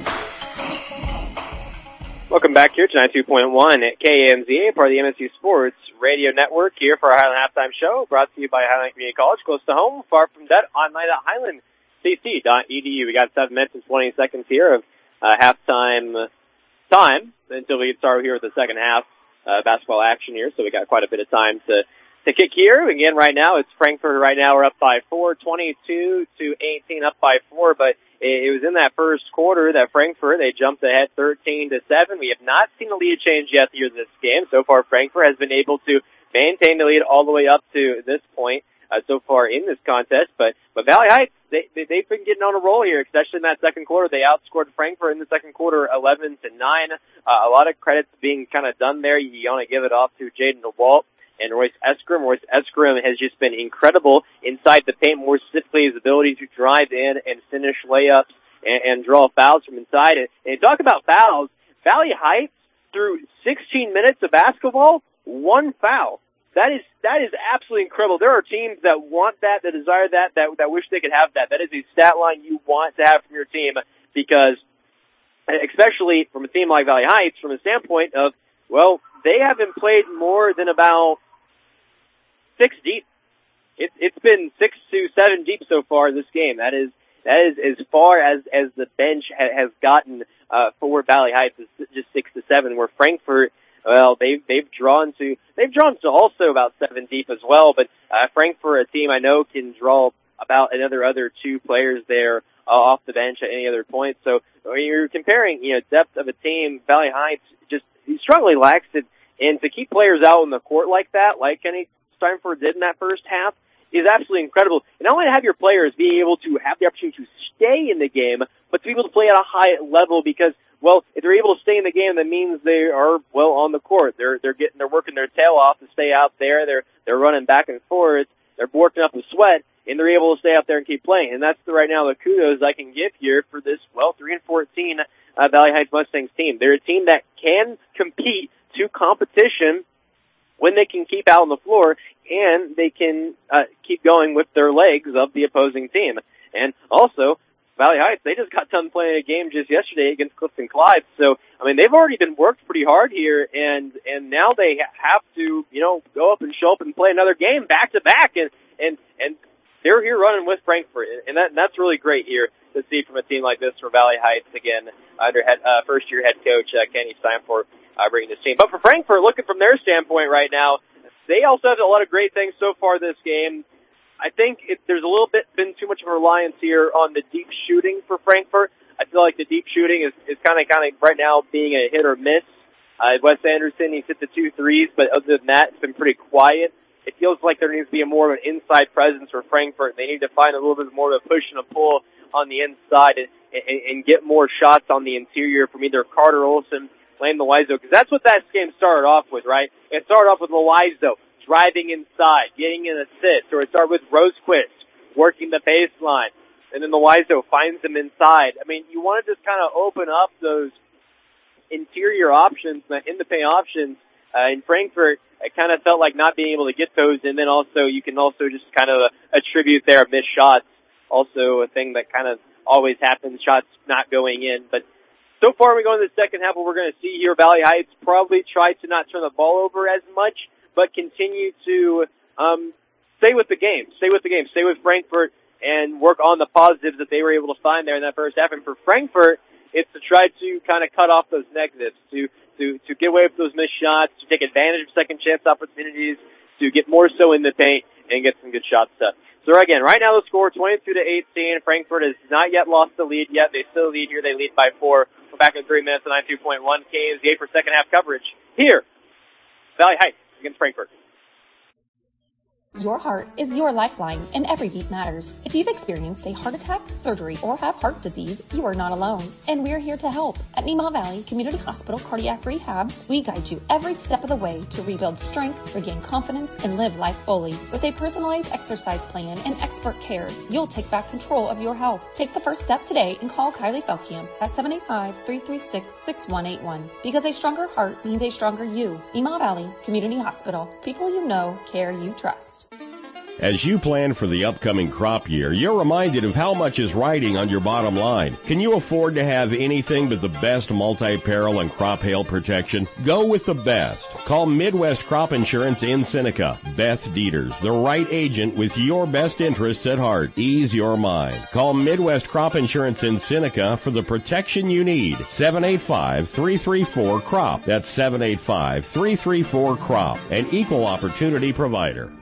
Welcome back here to ninety-two point one at K M Z A, part of the M S C Sports Radio Network, here for our Highland Halftime Show, brought to you by Highland Community College, close to home, far from debt, online at highland c c dot e d u. We got seven minutes and twenty seconds here of uh, halftime time until we get started here with the second half uh, basketball action here, so we got quite a bit of time to to kick here. Again, right now, it's Frankfort. Right now, we're up by four, twenty-two to eighteen, up by four, but it, it was in that first quarter that Frankfort, they jumped ahead thirteen to seven. We have not seen a lead change yet here this game. So far, Frankfort has been able to maintain the lead all the way up to this point uh, so far in this contest, but, but Valley Heights, They, they, they've been getting on a roll here, especially in that second quarter. They outscored Frankfort in the second quarter eleven to nine. Uh, a lot of credits being kind of done there. You want to give it off to Jaden DeWalt and Royce Eskrim. Royce Eskrim has just been incredible inside the paint, more specifically his ability to drive in and finish layups and, and draw fouls from inside. And, and talk about fouls, Valley Heights, through sixteen minutes of basketball, one foul. That is that is absolutely incredible. There are teams that want that, that desire that, that, that wish they could have that. That is a stat line you want to have from your team because, especially from a team like Valley Heights, from a standpoint of, well, they haven't played more than about six deep. It, it's been six to seven deep so far in this game. That is that is as far as, as the bench ha, has gotten uh, for Valley Heights, is just six to seven, where Frankfort, well, they've they've drawn to they've drawn to also about seven deep as well. But uh, Frankfort, a team I know, can draw about another other two players there uh, off the bench at any other point. So when you're comparing, you know, depth of a team, Valley Heights just strongly lacks it, and to keep players out on the court like that, like Kenny Steinford did in that first half, is absolutely incredible. And not only to have your players be able to have the opportunity to stay in the game, but to be able to play at a high level because, well, if they're able to stay in the game, that means they are, well, on the court. They're they're getting they're working their tail off to stay out there. They're they're running back and forth. They're working up a sweat, and they're able to stay out there and keep playing. And that's the, right now the kudos I can give here for this, well, three and fourteen uh, Valley Heights Mustangs team. They're a team that can compete to competition when they can keep out on the floor and they can uh, keep going with their legs of the opposing team. And also, Valley Heights, they just got done playing a game just yesterday against Clifton Clive. So, I mean, they've already been worked pretty hard here, and and now they have to, you know, go up and show up and play another game back to back, and and and they're here running with Frankfort, and that that's really great here to see from a team like this for Valley Heights again under head, uh, first year head coach uh, Kenny Steinfort uh, bringing this team. But for Frankfort, looking from their standpoint right now, they also have a lot of great things so far this game. I think it, there's a little bit been too much of a reliance here on the deep shooting for Frankfort. I feel like the deep shooting is, is kind of kind of right now being a hit or miss. Uh, Wes Anderson, he's hit the two threes, but other than that, it's been pretty quiet. It feels like there needs to be a more of an inside presence for Frankfort. They need to find a little bit more of a push and a pull on the inside and, and, and get more shots on the interior from either Carter Olson, Lane Loizo, because that's what that game started off with, right? It started off with Loizo driving inside, getting an assist, or it started with Rosequist working the baseline, and then Loizo finds them inside. I mean, you want to just kind of open up those interior options, in the paint options. Uh, in Frankfort, it kind of felt like not being able to get those, and then also you can also just kind of attribute their missed shots. Also a thing that kind of always happens, shots not going in. But so far we go into the second half, what we're going to see here, Valley Heights probably try to not turn the ball over as much, but continue to um, stay with the game, stay with the game, stay with Frankfort, and work on the positives that they were able to find there in that first half. And for Frankfort, it's to try to kind of cut off those negatives, to to to get away with those missed shots, to take advantage of second chance opportunities, to get more so in the paint and get some good shots up. So again, right now the score twenty-two to eighteen. Frankfort has not yet lost the lead yet. They still lead here. They lead by four. We're back in three minutes and ninety-two point one K is the eight for second half coverage here. Valley Heights against Frankfort. Your heart is your lifeline, and every beat matters. If you've experienced a heart attack, surgery, or have heart disease, you are not alone, and we're here to help. At Meemaw Valley Community Hospital Cardiac Rehab, we guide you every step of the way to rebuild strength, regain confidence, and live life fully. With a personalized exercise plan and expert care, you'll take back control of your health. Take the first step today and call Kylie Felkamp at seven eight five, three three six, six one eight one. Because a stronger heart means a stronger you. Meemaw Valley Community Hospital. People you know, care you trust. As you plan for the upcoming crop year, you're reminded of how much is riding on your bottom line. Can you afford to have anything but the best multi-peril and crop hail protection? Go with the best. Call Midwest Crop Insurance in Seneca. Beth Dieters, the right agent with your best interests at heart. Ease your mind. Call Midwest Crop Insurance in Seneca for the protection you need. seven eight five, three three four, C R O P. That's seven eight five, three three four, C R O P. An equal opportunity provider.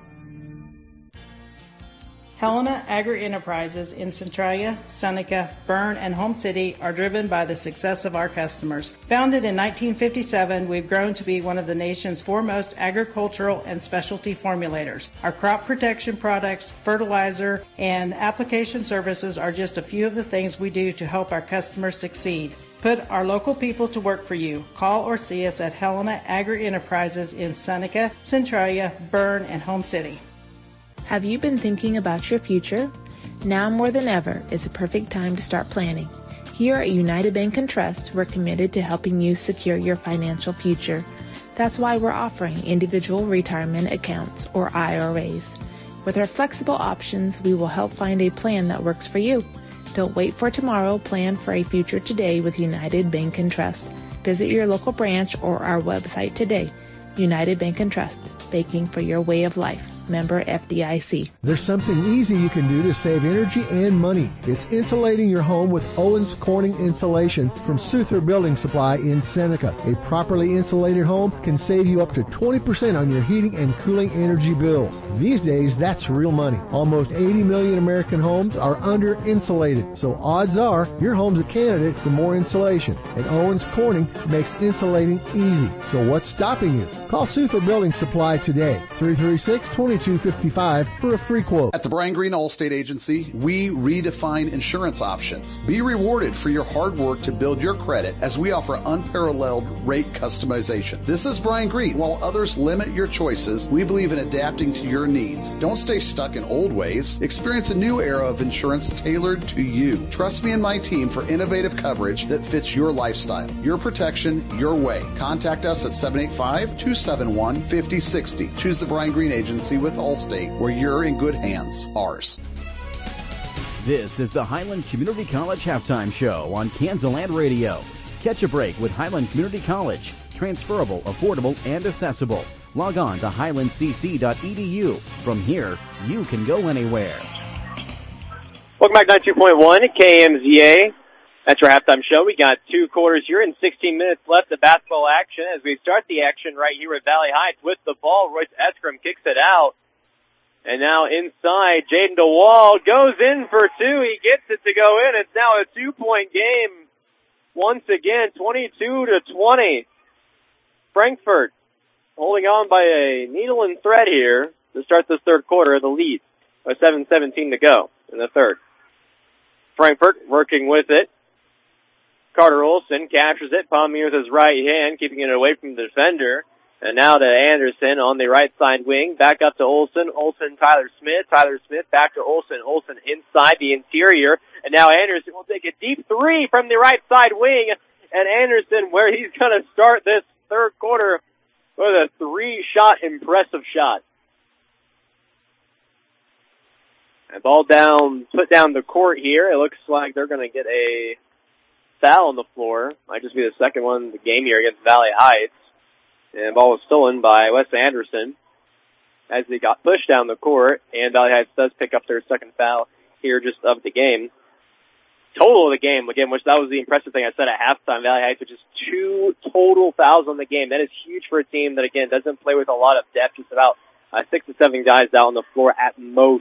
Helena Agri-Enterprises in Centralia, Seneca, Bern, and Home City are driven by the success of our customers. Founded in nineteen fifty-seven, we've grown to be one of the nation's foremost agricultural and specialty formulators. Our crop protection products, fertilizer, and application services are just a few of the things we do to help our customers succeed. Put our local people to work for you. Call or see us at Helena Agri-Enterprises in Seneca, Centralia, Bern, and Home City. Have you been thinking about your future? Now more than ever is the perfect time to start planning. Here at United Bank and Trust, we're committed to helping you secure your financial future. That's why we're offering individual retirement accounts, or I R As. With our flexible options, we will help find a plan that works for you. Don't wait for tomorrow. Plan for a future today with United Bank and Trust. Visit your local branch or our website today. United Bank and Trust, banking for your way of life. Member F D I C. There's something easy you can do to save energy and money. It's insulating your home with Owens Corning Insulation from Souther Building Supply in Seneca. A properly insulated home can save you up to twenty percent on your heating and cooling energy bills. These days, that's real money. Almost eighty million American homes are under insulated, so odds are your home's a candidate for more insulation. And Owens Corning makes insulating easy. So what's stopping you? Call Suther Building Supply today, three three six, two two five five for a free quote. At the Brian Green Allstate Agency, we redefine insurance options. Be rewarded for your hard work to build your credit as we offer unparalleled rate customization. This is Brian Green. While others limit your choices, we believe in adapting to your needs. Don't stay stuck in old ways. Experience a new era of insurance tailored to you. Trust me and my team for innovative coverage that fits your lifestyle, your protection, your way. Contact us at seven eight five, two seven one, five zero six zero. Choose the Brian Green Agency with Allstate, where you're in good hands. Ours. This is the Highland Community College Halftime Show on Kansaland Radio. Catch a break with Highland Community College. Transferable, affordable, and accessible. Log on to highland c c dot e d u. From here, you can go anywhere. Welcome back to ninety-two point one K M Z A. That's our halftime show. We got two quarters here and sixteen minutes left of basketball action as we start the action right here at Valley Heights with the ball. Royce Eskram kicks it out. And now inside, Jaden DeWall goes in for two. He gets it to go in. It's now a two-point game. Once again, twenty-two to twenty. Frankfort holding on by a needle and thread here to start this third quarter. The lead with seven seventeen to go in the third. Frankfort working with it. Carter Olson captures it. Palmier with his right hand, keeping it away from the defender. And now to Anderson on the right side wing. Back up to Olson. Olson, Tyler Smith. Tyler Smith back to Olson. Olson inside the interior. And now Anderson will take a deep three from the right side wing. And Anderson, where he's going to start this third quarter with a three-shot impressive shot. And ball down, put down the court here. It looks like they're going to get a foul on the floor. Might just be the second one of the game here against Valley Heights. And the ball was stolen by Wes Anderson as they got pushed down the court. And Valley Heights does pick up their second foul here just of the game. Total of the game, again, which that was the impressive thing I said at halftime. Valley Heights with just two total fouls on the game. That is huge for a team that, again, doesn't play with a lot of depth. Just about uh, six to seven guys out on the floor at most.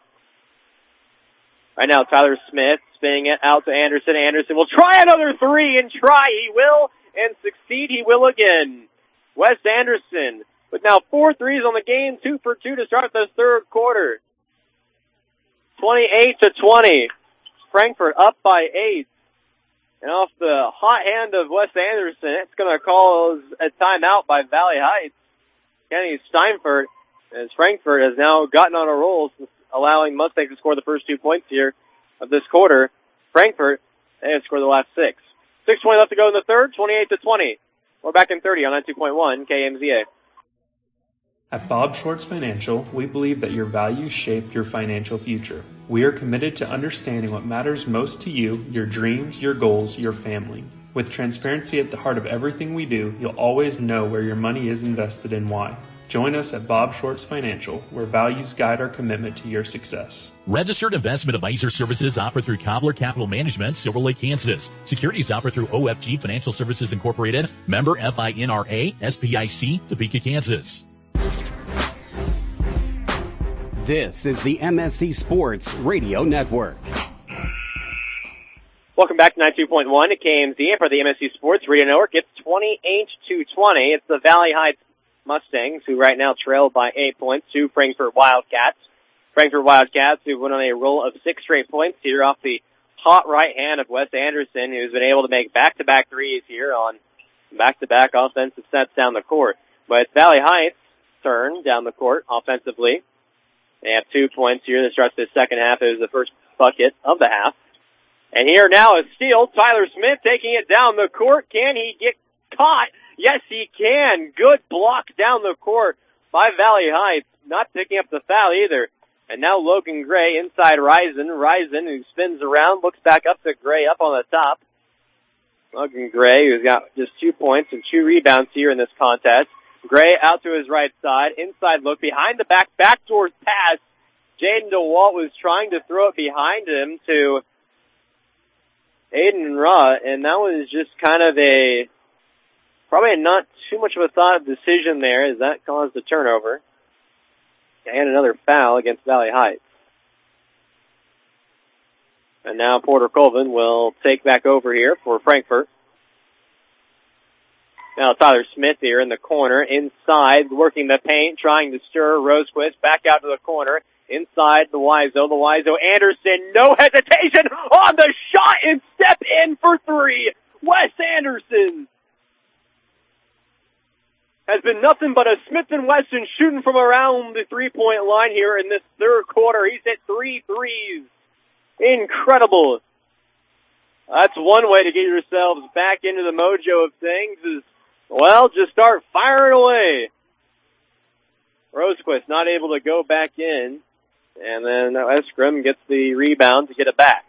Right now, Tyler Smith spinning it out to Anderson. Anderson will try another three and try. He will and succeed. He will again. Wes Anderson with now four threes on the game, two for two to start the third quarter. twenty-eight to twenty. Frankfort up by eight. And off the hot hand of Wes Anderson, it's going to cause a timeout by Valley Heights. Kenny Steinfurt, as Frankfort has now gotten on a roll, allowing Mustangs to score the first two points here of this quarter. Frankfort, they have scored the last six. six twenty left to go in the third, twenty-eight to twenty. We're back in thirty on ninety-two point one K M Z A. At Bob Schwartz Financial, we believe that your values shape your financial future. We are committed to understanding what matters most to you, your dreams, your goals, your family. With transparency at the heart of everything we do, you'll always know where your money is invested and why. Join us at Bob Schwartz Financial, where values guide our commitment to your success. Registered investment advisor services offered through Cobbler Capital Management, Silver Lake, Kansas. Securities offered through O F G Financial Services Incorporated, member FINRA, S P I C, Topeka, Kansas. This is the M S C Sports Radio Network. Welcome back to ninety-two point one to K M Z for the M S C Sports Radio Network. It's twenty-eight to twenty. It's the Valley Heights Mustangs, who right now trail by eight points to Frankfort Wildcats. Frankfort Wildcats, who went on a roll of six straight points here off the hot right hand of Wes Anderson, who's been able to make back-to-back threes here on back-to-back offensive sets down the court. But it's Valley Heights' turn down the court offensively. They have two points here that starts the second half. It was the first bucket of the half. And here now is steal. Tyler Smith taking it down the court. Can he get caught? Yes, he can. Good block down the court by Valley Heights. Not picking up the foul either. And now Logan Gray inside Risen. Risen, who spins around, looks back up to Gray up on the top. Logan Gray, who's got just two points and two rebounds here in this contest. Gray out to his right side. Inside look. Behind the back. Backdoor pass. Jaden DeWalt was trying to throw it behind him to Aiden Ruh. And that was just kind of a, probably not too much of a thought of decision there, as that caused a turnover. And another foul against Valley Heights. And now Porter Colvin will take back over here for Frankfort. Now Tyler Smith here in the corner, inside, working the paint, trying to stir Rosequist back out to the corner, inside the Wiseau, the Wiseau Anderson, no hesitation on the shot and step in for three. Wes Anderson has been nothing but a Smith and Wesson shooting from around the three-point line here in this third quarter. He's hit three threes. Incredible. That's one way to get yourselves back into the mojo of things is, well, just start firing away. Rosequist not able to go back in, and then Eskrim gets the rebound to get it back.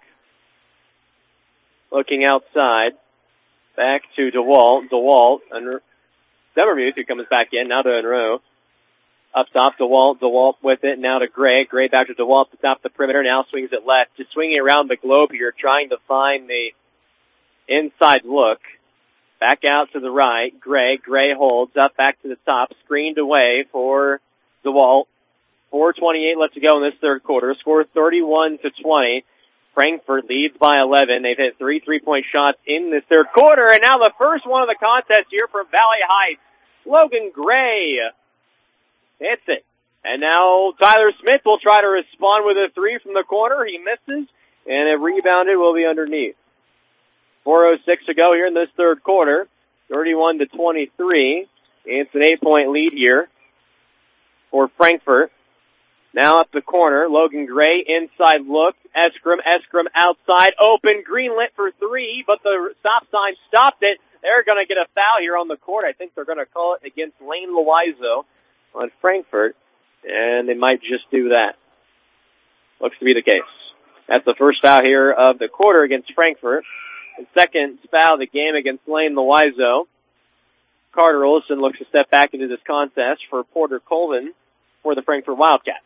Looking outside, back to DeWalt. DeWalt, and Demermuth, who comes back in, now to Monroe. Up top, DeWalt. DeWalt with it, now to Gray. Gray back to DeWalt at the top of the perimeter, now swings it left. Just swinging around the globe here, trying to find the inside look. Back out to the right. Gray. Gray holds up back to the top. Screened away for DeWalt. four twenty-eight left to go in this third quarter. Score thirty-one to twenty. Frankfurt leads by eleven. They've hit three three-point shots in this third quarter. And now the first one of the contest here from Valley Heights. Logan Gray hits it. And now Tyler Smith will try to respond with a three from the corner. He misses. And it rebounded will be underneath. four oh six to go here in this third quarter. thirty-one to twenty-three. It's an eight-point lead here for Frankfurt. Now up the corner, Logan Gray, inside look, Eskrim, Eskrim outside, open, greenlit for three, but the stop sign stopped it. They're going to get a foul here on the court. I think they're going to call it against Lane Loiseau on Frankfurt, and they might just do that. Looks to be the case. That's the first foul here of the quarter against Frankfurt. The second foul of the game against Lane Loiseau. Carter Olson looks to step back into this contest for Porter Colvin for the Frankfurt Wildcats.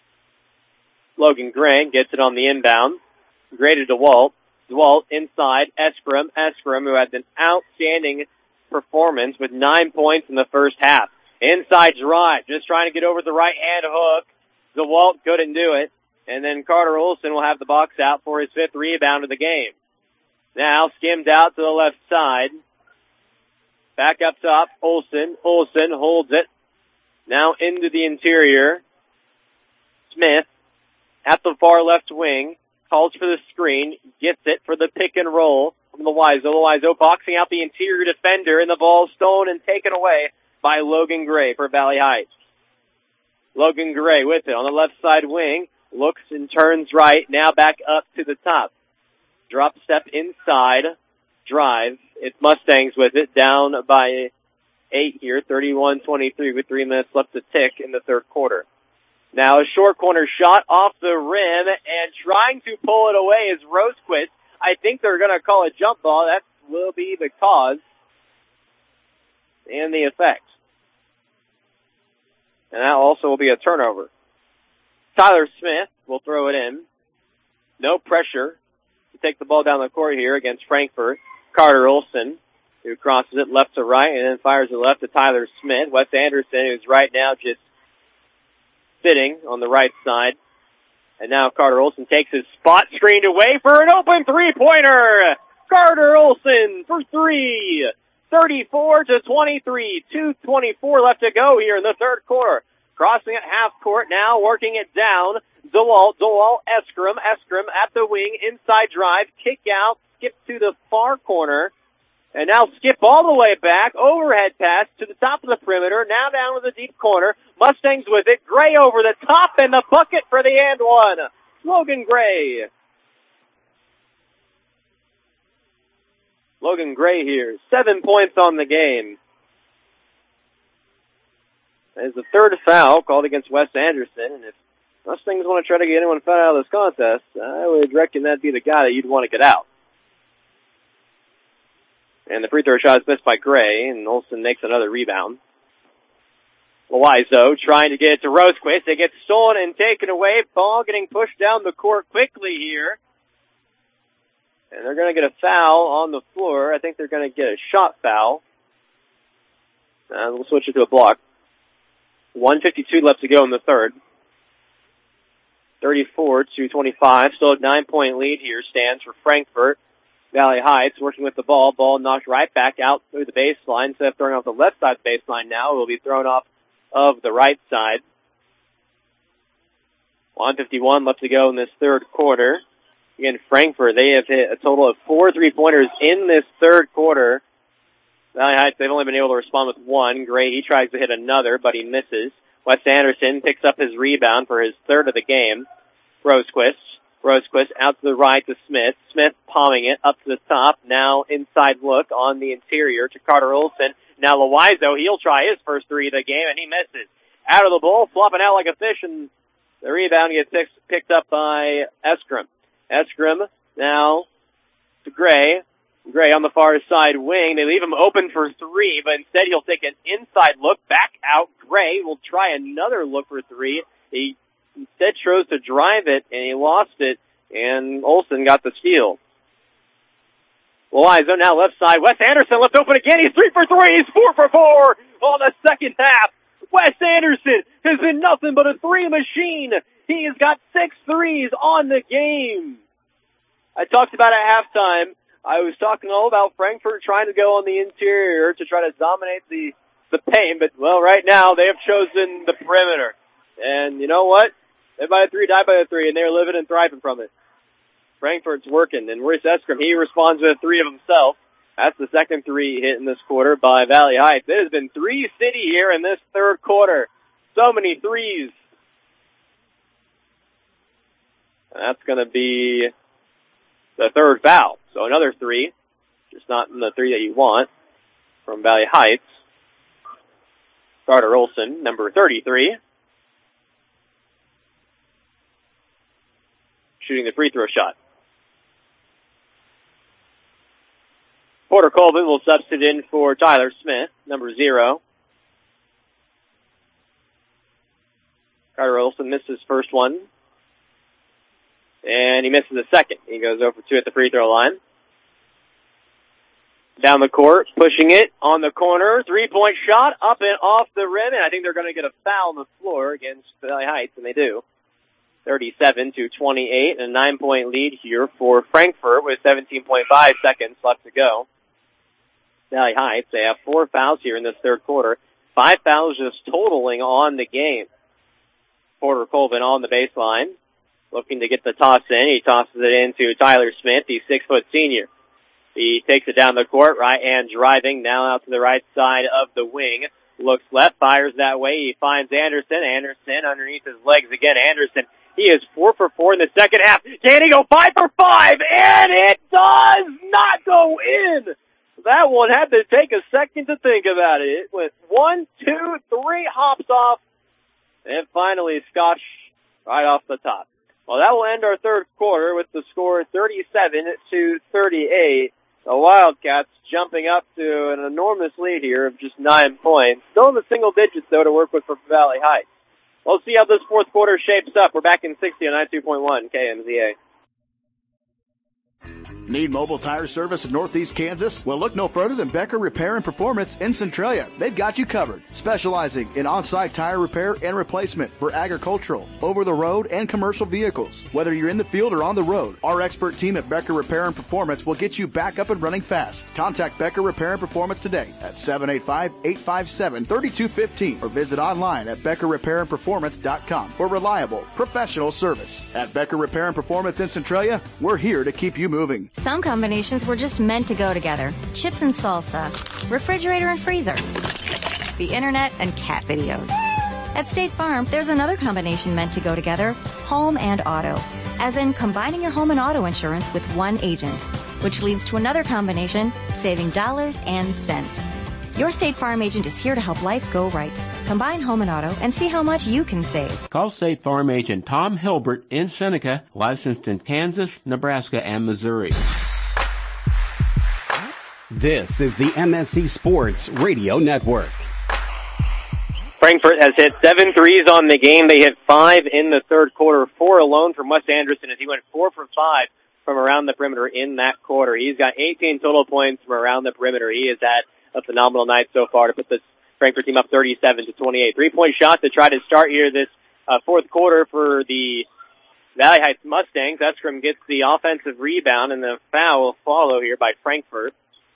Logan Gray gets it on the inbound. Gray to DeWalt. DeWalt inside. Eskrim. Eskrim, who had an outstanding performance with nine points in the first half. Inside drive. Just trying to get over the right-hand hook. DeWalt couldn't do it. And then Carter Olson will have the box out for his fifth rebound of the game. Now skimmed out to the left side. Back up top. Olson. Olson holds it. Now into the interior. Smith. At the far left wing, calls for the screen, gets it for the pick and roll from the Loiseau. Loiseau boxing out the interior defender, and the ball stolen and taken away by Logan Gray for Valley Heights. Logan Gray with it on the left side wing, looks and turns right, now back up to the top. Drop step inside, drive. It's Mustangs with it, down by eight here, thirty-one twenty-three with three minutes left to tick in the third quarter. Now a short corner shot off the rim, and trying to pull it away is Rosequist. I think they're going to call a jump ball. That will be the cause and the effect. And that also will be a turnover. Tyler Smith will throw it in. No pressure to take the ball down the court here against Frankfurt. Carter Olson, who crosses it left to right and then fires it left to Tyler Smith. Wes Anderson, who's right now just sitting on the right side. And now Carter Olson takes his spot, screened away for an open three-pointer. Carter Olson for three. thirty-four to twenty-three. two twenty-four left to go here in the third quarter. Crossing at half court now, working it down. DeWalt, DeWalt, Eskrim, Eskrim at the wing, inside drive, kick out, skip to the far corner. And now skip all the way back, overhead pass to the top of the perimeter, now down to the deep corner. Mustangs with it, Gray over the top, and the bucket for the and one. Logan Gray. Logan Gray here, seven points on the game. That is the third foul called against Wes Anderson, and if Mustangs want to try to get anyone fouled out of this contest, I would reckon that'd be the guy that you'd want to get out. And the free throw shot is missed by Gray, and Olson makes another rebound. Loiseau trying to get it to Rosequist. It gets stolen and taken away. Ball getting pushed down the court quickly here. And they're going to get a foul on the floor. I think they're going to get a shot foul. Uh, we'll switch it to a block. one fifty-two left to go in the third. thirty-four to twenty-five. Still a nine-point lead here stands for Frankfurt. Valley Heights working with the ball. Ball knocked right back out through the baseline. Instead of throwing off the left side of the baseline now, it will be thrown off of the right side. one fifty-one left to go in this third quarter. Again, Frankfort, they have hit a total of four three-pointers in this third quarter. Valley Heights, they've only been able to respond with one. Gray, he tries to hit another, but he misses. Wes Anderson picks up his rebound for his third of the game. Rosequist. Rosequist out to the right to Smith. Smith palming it up to the top. Now inside look on the interior to Carter Olson. Now Loizo, he'll try his first three of the game, and he misses. Out of the ball, flopping out like a fish, and the rebound gets picked up by Eskrim. Eskrim now to Gray. Gray on the far side wing. They leave him open for three, but instead he'll take an inside look. Back out. Gray will try another look for three. He instead chose to drive it, and he lost it, and Olsen got the steal. Loizo now left side. Wes Anderson left open again. He's three for three. He's four for four on the second half. Wes Anderson has been nothing but a three machine. He has got six threes on the game. I talked about at halftime. I was talking all about Frankfort trying to go on the interior to try to dominate the, the paint, but, well, right now they have chosen the perimeter. And you know what? Live by the three, die by the three, and they're living and thriving from it. Frankfurt's working, and Royce Eskrim, he responds with a three of himself. That's the second three hit in this quarter by Valley Heights. It has been three city here in this third quarter. So many threes. And that's going to be the third foul. So another three, just not in the three that you want, from Valley Heights. Carter Olson, number thirty-three. Shooting the free throw shot. Porter Colvin will substitute in for Tyler Smith, number zero. Carter Olson missed his first one. And he misses the second. He goes over two at the free throw line. Down the court, pushing it on the corner. Three-point shot, up and off the rim. And I think they're going to get a foul on the floor against Valley Heights, and they do. thirty-seven to twenty-eight, and a nine-point lead here for Frankfort with seventeen point five seconds left to go. Valley Heights, they have four fouls here in this third quarter. Five fouls just totaling on the game. Porter Colvin on the baseline, looking to get the toss in. He tosses it into Tyler Smith, the six-foot senior. He takes it down the court, right hand driving, now out to the right side of the wing. Looks left, fires that way. He finds Anderson. Anderson underneath his legs again. Anderson, he is four for four in the second half. Can he go five for five? And it does not go in. That one had to take a second to think about it. It went one, two, three hops off, and finally Scotch right off the top. Well, that will end our third quarter with the score thirty-seven to thirty-eight. The Wildcats jumping up to an enormous lead here of just nine points. Still in the single digits, though, to work with for Valley Heights. We'll see how this fourth quarter shapes up. We're back in sixty on ninety-two point one K M Z A. Need mobile tire service in Northeast Kansas? Well, look no further than Becker Repair and Performance in Centralia. They've got you covered, specializing in on-site tire repair and replacement for agricultural, over-the-road, and commercial vehicles. Whether you're in the field or on the road, our expert team at Becker Repair and Performance will get you back up and running fast. Contact Becker Repair and Performance today at seven eight five, eight five seven, three two one five or visit online at becker repair and performance dot com for reliable, professional service. At Becker Repair and Performance in Centralia, we're here to keep you moving. Some combinations were just meant to go together. Chips and salsa, refrigerator and freezer, the internet and cat videos. At State Farm, there's another combination meant to go together, home and auto, as in combining your home and auto insurance with one agent, which leads to another combination, saving dollars and cents. Your State Farm agent is here to help life go right. Combine home and auto and see how much you can save. Call State Farm agent Tom Hilbert in Seneca, licensed in Kansas, Nebraska, and Missouri. This is the M S C Sports Radio Network. Frankfort has hit seven threes on the game. They hit five in the third quarter, four alone from Wes Anderson as he went four for five from around the perimeter in that quarter. He's got eighteen total points from around the perimeter. He has had a phenomenal night so far to put this Frankfort team up thirty-seven to twenty-eight. Three-point shot to try to start here this uh, fourth quarter for the Valley Heights Mustangs. Eskrim gets the offensive rebound, and the foul will follow here by Frankfort.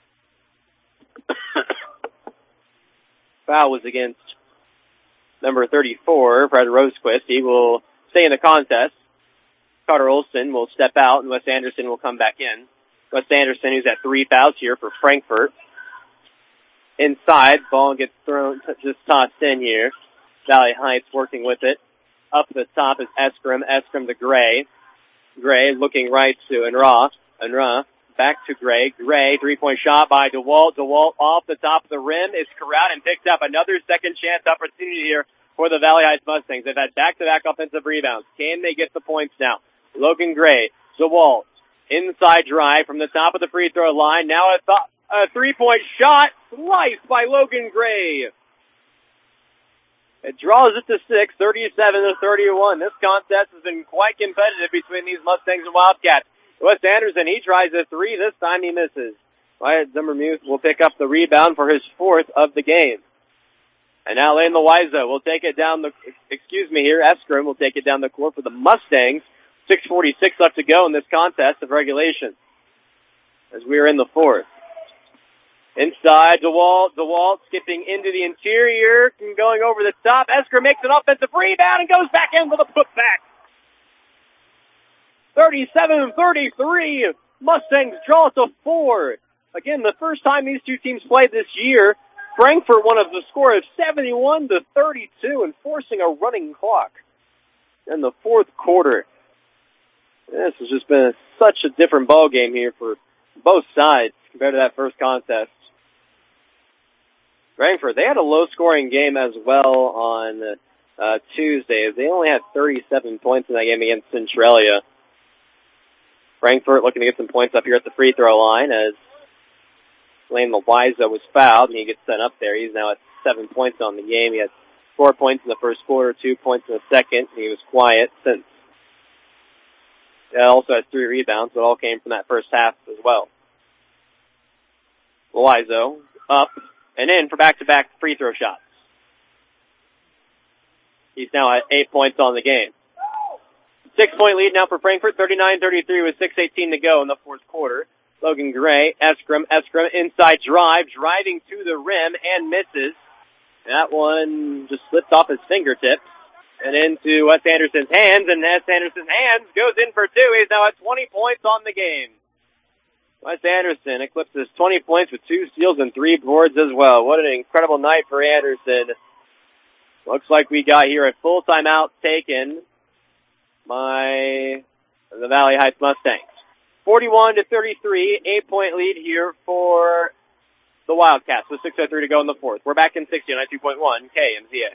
Foul was against number thirty-four, Fred Rosequist. He will stay in the contest. Carter Olson will step out, and Wes Anderson will come back in. Wes Anderson, who's at three fouls here for Frankfort. Inside, ball gets thrown, just tossed in here. Valley Heights working with it. Up the top is Eskrim. Eskrim to Gray. Gray looking right to Unruh. Unruh back to Gray. Gray, three-point shot by DeWalt. DeWalt off the top of the rim is corralled and picked up. Another second chance opportunity here for the Valley Heights Mustangs. They've had back-to-back offensive rebounds. Can they get the points now? Logan Gray, DeWalt, inside drive from the top of the free throw line. Now a, th- a three-point shot sliced by Logan Gray. It draws it to six, thirty-seven to thirty-one. This contest has been quite competitive between these Mustangs and Wildcats. Wes Anderson, he tries a three. This time he misses. Wyatt Zimmermuth will pick up the rebound for his fourth of the game. And now Lane Loiza will take it down the, excuse me here, Eskrim will take it down the court for the Mustangs. six forty-six left to go in this contest of regulation as we are in the fourth. Inside, DeWalt, DeWalt skipping into the interior and going over the top. Eskrim makes an offensive rebound and goes back in with a putback. thirty-seven thirty-three. Mustangs draw to four. Again, the first time these two teams played this year, Frankfort won of the score of seventy-one to thirty-two and forcing a running clock in the fourth quarter. This has just been such a different ball game here for both sides compared to that first contest. Frankfort, they had a low-scoring game as well on uh, Tuesday. They only had thirty-seven points in that game against Centralia. Frankfort looking to get some points up here at the free throw line as Lane Loiza was fouled, and he gets sent up there. He's now at seven points on the game. He had four points in the first quarter, two points in the second, and he was quiet since. He also has three rebounds, but all came from that first half as well. Loiza up and in for back-to-back free throw shots. He's now at eight points on the game. Six-point lead now for Frankfort, thirty-nine thirty-three with six eighteen to go in the fourth quarter. Logan Gray, Eskrim, Eskrim, inside drive, driving to the rim and misses. That one just slipped off his fingertips and into Wes Anderson's hands, and Wes Anderson's hands goes in for two. He's now at twenty points on the game. Wes Anderson eclipses twenty points with two steals and three boards as well. What an incredible night for Anderson. Looks like we got here a full timeout taken by the Valley Heights Mustangs. forty-one to thirty-three, eight-point lead here for the Wildcats with six oh three to go in the fourth. We're back in sixty on ninety-two point one K M Z A.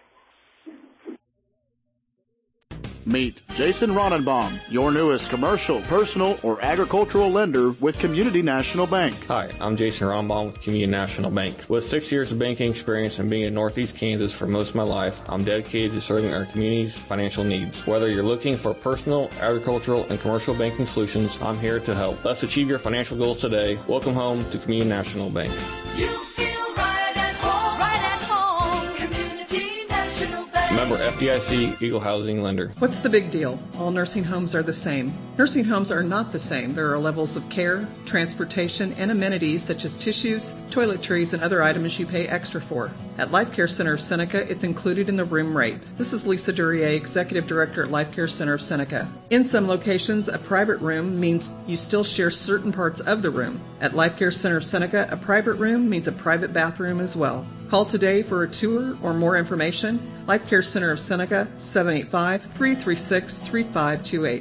Meet Jason Ronenbaum, your newest commercial, personal, or agricultural lender with Community National Bank. Hi, I'm Jason Ronenbaum with Community National Bank. With six years of banking experience and being in Northeast Kansas for most of my life, I'm dedicated to serving our community's financial needs. Whether you're looking for personal, agricultural, and commercial banking solutions, I'm here to help. Let's achieve your financial goals today. Welcome home to Community National Bank. You feel right at home, right at home. Community National Bank. Member F D I C, Eagle Housing Lender. What's the big deal? All nursing homes are the same. Nursing homes are not the same. There are levels of care, transportation, and amenities such as tissues, toiletries, and other items you pay extra for. At Life Care Center of Seneca, it's included in the room rate. This is Lisa Duryea, Executive Director at Life Care Center of Seneca. In some locations, a private room means you still share certain parts of the room. At Life Care Center of Seneca, a private room means a private bathroom as well. Call today for a tour or more information. Life Care Center of Seneca, seven eight five, three three six, three five two eight.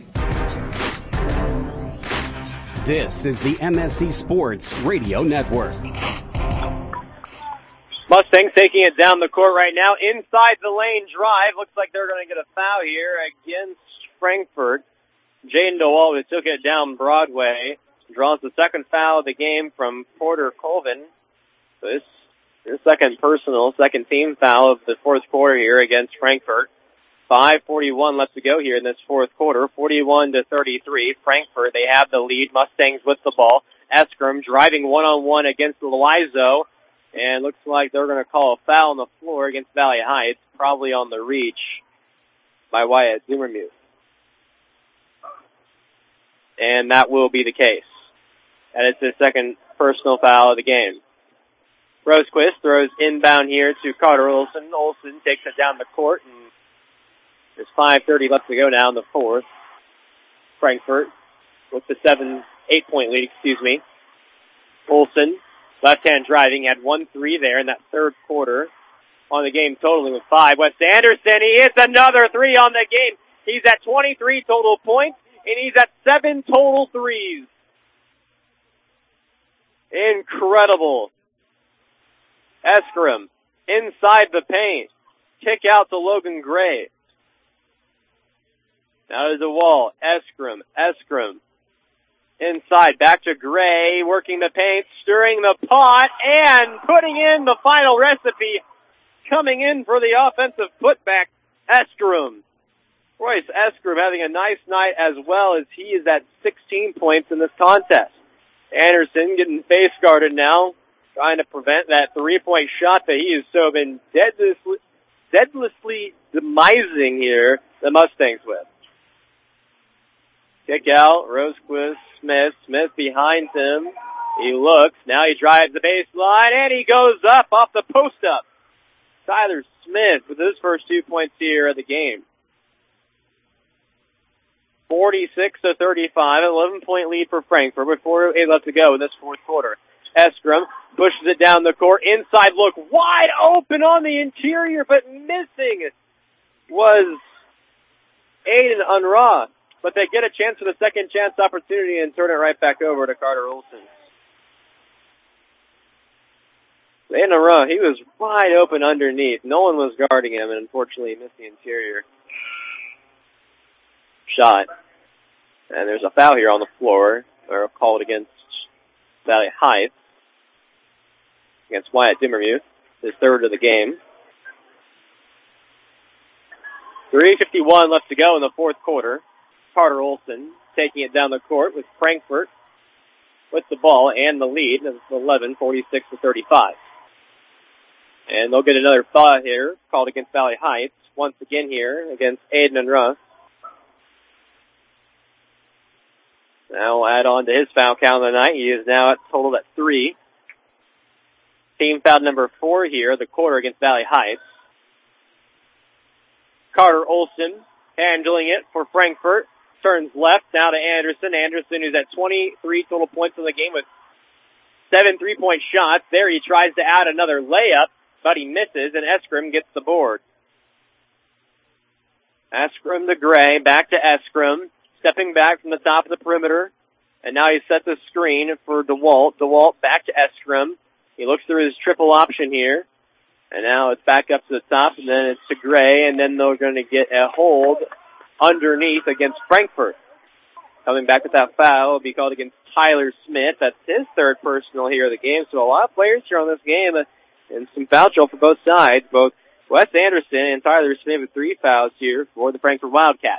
This is the M S C Sports Radio Network. Mustangs taking it down the court right now. Inside the lane drive. Looks like they're going to get a foul here against Frankfort. Jaden DeWalt, who took it down Broadway, draws the second foul of the game from Porter Colvin. So this is second personal, second team foul of the fourth quarter here against Frankfort. five forty-one left to go here in this fourth quarter. forty-one to thirty-three. Frankfort, they have the lead. Mustangs with the ball. Eskrim driving one-on-one against Loizo. And looks like they're going to call a foul on the floor against Valley Heights, probably on the reach by Wyatt Zimmermuth. and that will be the case. And it's his second personal foul of the game. Rosequist throws inbound here to Carter Olson. Olson takes it down the court, and there's five thirty left to go now in the fourth. Frankfort with the seven, eight-point lead, excuse me. Olson, left-hand driving, had one three there in that third quarter. On the game totaling with five. Wes Anderson, he hits another three on the game. He's at twenty-three total points, and he's at seven total threes. Incredible. Eskrim inside the paint. Kick out to Logan Gray. Now to DeWalt. Eskrim. Eskrim. Inside. Back to Gray. Working the paint. Stirring the pot. And putting in the final recipe. Coming in for the offensive putback. Eskrim. Royce Eskrim having a nice night as well as he is at sixteen points in this contest. Anderson getting face guarded now, trying to prevent that three-point shot that he has so been deadlessly, deadlessly demising here the Mustangs with. Kick out, Rosequist, Smith. Smith behind him. He looks. Now he drives the baseline, and he goes up off the post-up. Tyler Smith with his first two points here of the game. forty-six to thirty-five, eleven-point lead for Frankfort with four eight left to go in this fourth quarter. Eskrim pushes it down the court. Inside look wide open on the interior, but missing was Aiden Unruh. But they get a chance for the second chance opportunity and turn it right back over to Carter Olson. Aiden Unruh, he was wide open underneath. No one was guarding him, and unfortunately he missed the interior shot. And there's a foul here on the floor, or called against Valley Heights, against Wyatt Dimmermuth, his third of the game. three fifty-one left to go in the fourth quarter. Carter Olson taking it down the court with Frankfort with the ball and the lead. It's eleven, forty-six to thirty-five. And they'll get another foul here, called against Valley Heights, once again here against Aiden Unruh. Now we'll add on to his foul count of the night. He is now at total at three. Team foul number four here, the quarter against Valley Heights. Carter Olson handling it for Frankfort. Turns left now to Anderson. Anderson, who's at twenty-three total points in the game with seven three-point shots. There he tries to add another layup, but he misses, and Eskrim gets the board. Eskrim to Gray, back to Eskrim. Stepping back from the top of the perimeter. And now he sets a screen for DeWalt. DeWalt back to Eskrim. He looks through his triple option here. And now it's back up to the top, and then it's to Gray, and then they're going to get a hold underneath against Frankfort. Coming back with that foul will be called against Tyler Smith. That's his third personal here of the game. So a lot of players here on this game, and some foul trouble for both sides. Both Wes Anderson and Tyler Smith with three fouls here for the Frankfort Wildcats.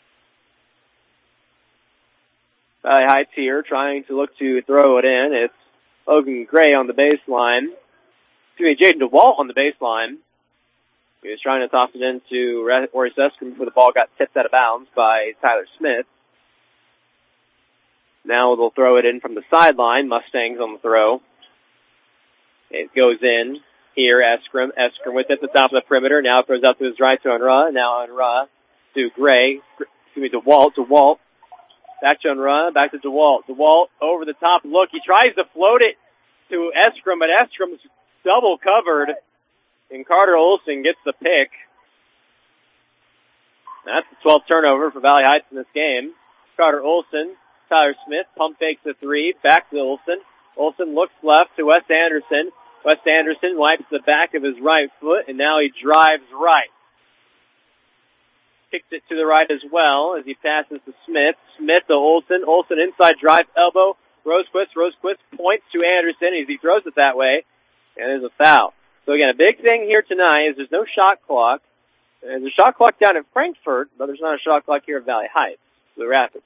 Valley Heights here trying to look to throw it in. It's Logan Gray on the baseline. Excuse me, Jaden DeWalt on the baseline. He was trying to toss it into Royce Eskrim before the ball got tipped out of bounds by Tyler Smith. Now they'll throw it in from the sideline. Mustangs on the throw. It goes in here. Eskrim. Eskrim with it at the top of the perimeter. Now it throws out to his right to Unruh. Now Unruh to Gray. Excuse me, DeWalt. DeWalt. Back to Unruh. Back to DeWalt. DeWalt over the top look. He tries to float it to Eskrim, but Eskrim's double covered. And Carter Olson gets the pick. That's the twelfth turnover for Valley Heights in this game. Carter Olson. Tyler Smith pump fakes the three. Back to Olson. Olson looks left to Wes Anderson. Wes Anderson wipes the back of his right foot, and now he drives right. Kicks it to the right as well as he passes to Smith. Smith to Olson. Olson inside drive elbow. Rosequist. Rosequist points to Anderson as he throws it that way. And there's a foul. So again, a big thing here tonight is there's no shot clock. There's a shot clock down in Frankfort, but there's not a shot clock here at Valley Heights, Blue Rapids.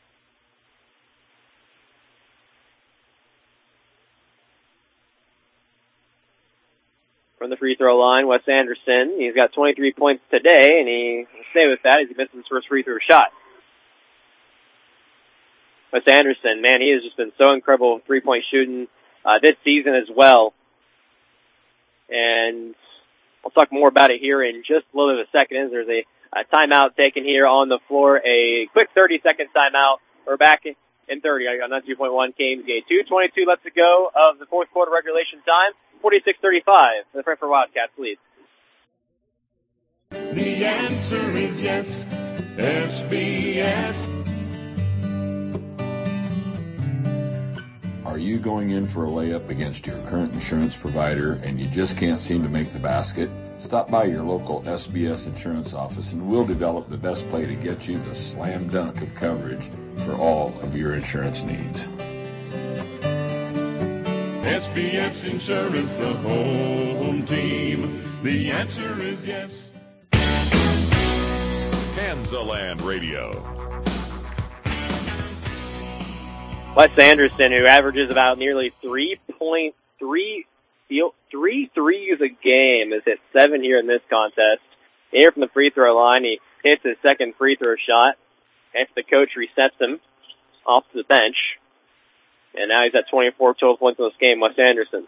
From the free throw line, Wes Anderson. He's got twenty-three points today, and he will stay with that as he misses his first free throw shot. Wes Anderson, man, he has just been so incredible with three-point shooting uh, this season as well. And we'll talk more about it here in just a little bit of a second. There's a, a timeout taken here on the floor, a quick thirty-second timeout. We're back in, in thirty on ninety-two point one Canes Gate. two twenty-two left to go of the fourth quarter regulation time. forty-six thirty-five. The Frankfort Wildcats lead. The answer is yes, S B S. Are you going in for a layup against your current insurance provider and you just can't seem to make the basket? Stop by your local S B S insurance office and we'll develop the best play to get you the slam dunk of coverage for all of your insurance needs. S B S Insurance, the home team. The answer is yes. Kansaland Radio. Wes Anderson, who averages about nearly three point three three threes a game, is hit seven here in this contest. Here from the free throw line, he hits his second free throw shot after the coach resets him off to the bench. And now he's at twenty-four total points in this game, Wes Anderson.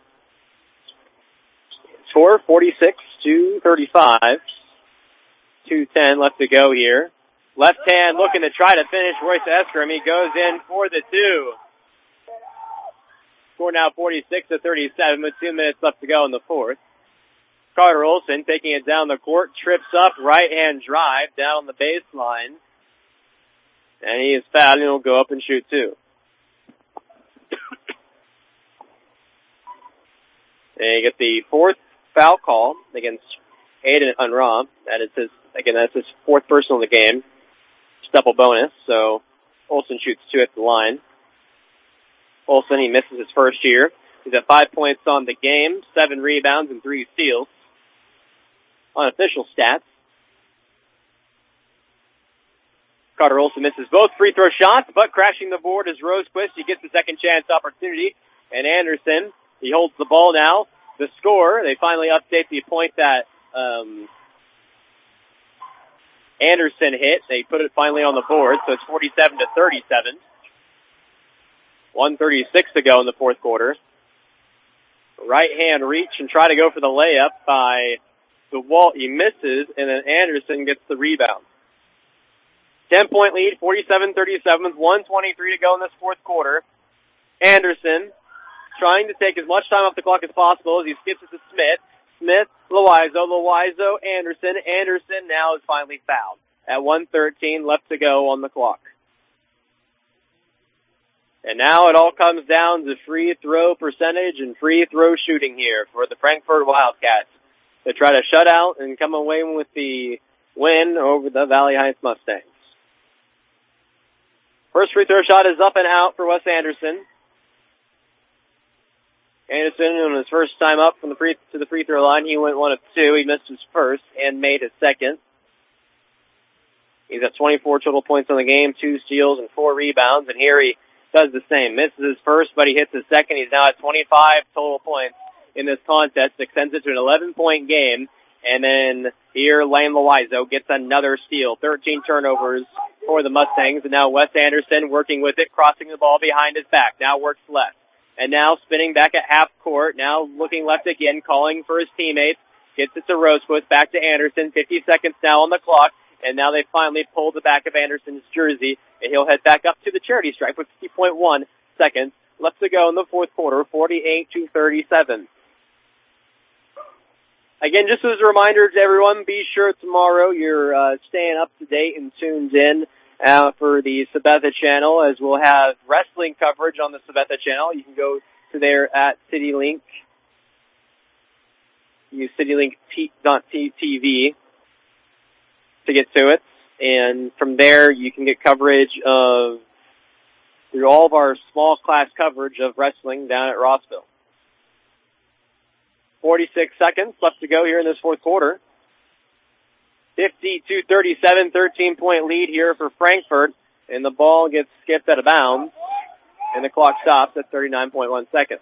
Score forty-six to thirty-five. two ten left to go here. Left hand looking to try to finish Royce Eskram. He goes in for the two. Score now forty-six to thirty-seven with two minutes left to go in the fourth. Carter Olson taking it down the court, trips up, right hand drive down the baseline. And he is fouled and he'll go up and shoot two. And you get the fourth foul call against Aiden Unruh. That is his, again, that's his fourth personal in the game. It's double bonus, so Olson shoots two at the line. Olson, he misses his first year. He's at five points on the game, seven rebounds, and three steals. Unofficial stats. Carter Olson misses both free throw shots, but crashing the board is Rosequist. He gets the second chance opportunity. And Anderson, he holds the ball now. The score, they finally update the point that um, Anderson hit. They put it finally on the board, so it's forty-seven to thirty-seven. one thirty-six to go in the fourth quarter. Right hand reach and try to go for the layup by DeWalt. He misses, and then Anderson gets the rebound. ten-point lead, forty-seven thirty-seven, with one twenty-three to go in this fourth quarter. Anderson trying to take as much time off the clock as possible as he skips it to Smith. Smith, Loizo, Loizo, Anderson. Anderson now is finally fouled at one thirteen left to go on the clock. And now it all comes down to free throw percentage and free throw shooting here for the Frankfort Wildcats to try to shut out and come away with the win over the Valley Heights Mustangs. First free throw shot is up and out for Wes Anderson. Anderson, on his first time up from the free to the free throw line, he went one of two. He missed his first and made his second. He's at twenty-four total points on the game, two steals and four rebounds, and here he does the same. Misses his first, but he hits his second. He's now at twenty-five total points in this contest, extends it to an eleven-point game, and then here Lane Loizo gets another steal. thirteen turnovers for the Mustangs, and now Wes Anderson working with it, crossing the ball behind his back. Now works left. And now spinning back at half court, now looking left again, calling for his teammates, gets it to Rosequist, back to Anderson, fifty seconds now on the clock, and now they finally pull the back of Anderson's jersey, and he'll head back up to the charity stripe with fifty point one seconds left to go in the fourth quarter, forty-eight to thirty-seven. Again, just as a reminder to everyone, be sure tomorrow you're uh, staying up to date and tuned in Uh, for the Sabetha channel, as we'll have wrestling coverage on the Sabetha channel. You can go to there at CityLink. Use CityLink dot T V to get to it. And from there, you can get coverage of, through all of our small class coverage of wrestling down at Rossville. forty-six seconds left to go here in this fourth quarter. fifty-two thirty-seven, thirteen-point lead here for Frankfort, and the ball gets skipped out of bounds, and the clock stops at thirty-nine point one seconds.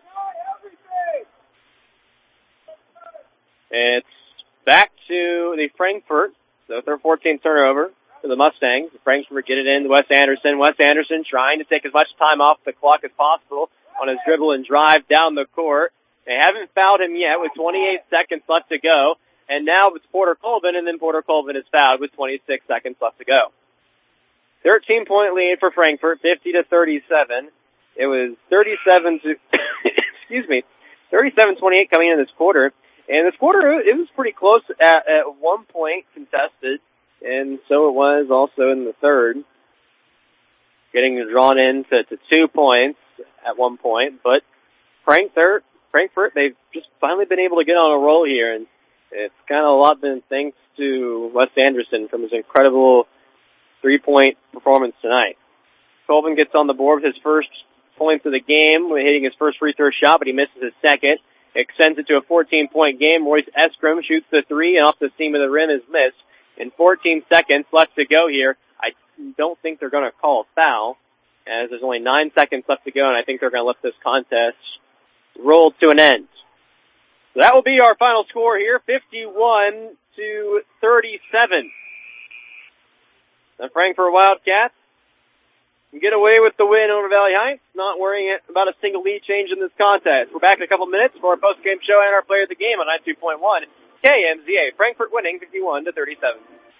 It's back to the Frankfort, so their fourteenth turnover. for the Mustangs. Frankfort get it in to Wes Anderson. Wes Anderson trying to take as much time off the clock as possible on his dribble and drive down the court. They haven't fouled him yet with twenty-eight seconds left to go. And now it's Porter Colvin, and then Porter Colvin is fouled with twenty-six seconds left to go. thirteen-point lead for Frankfort, fifty to thirty-seven. It was thirty-seven to, excuse me, thirty-seven twenty-eight coming in this quarter. And this quarter, it was pretty close at, at one point contested, and so it was also in the third. Getting drawn in to, to two points at one point, but Frankfort, Frankfort, they've just finally been able to get on a roll here, and it's kind of a lot been thanks to Wes Anderson from his incredible three-point performance tonight. Colvin gets on the board with his first points of the game, hitting his first free throw shot, but he misses his second. Extends it to a fourteen-point game. Royce Eskram shoots the three, and off the seam of the rim is missed. In fourteen seconds left to go here, I don't think they're going to call a foul, as there's only nine seconds left to go, and I think they're going to let this contest roll to an end. So that will be our final score here, fifty-one to thirty-seven. The Frankfort Wildcats get away with the win over Valley Heights, not worrying about a single lead change in this contest. We're back in a couple minutes for our post-game show and our player of the game on ninety-two point one K M Z A. Frankfort winning fifty-one to thirty-seven.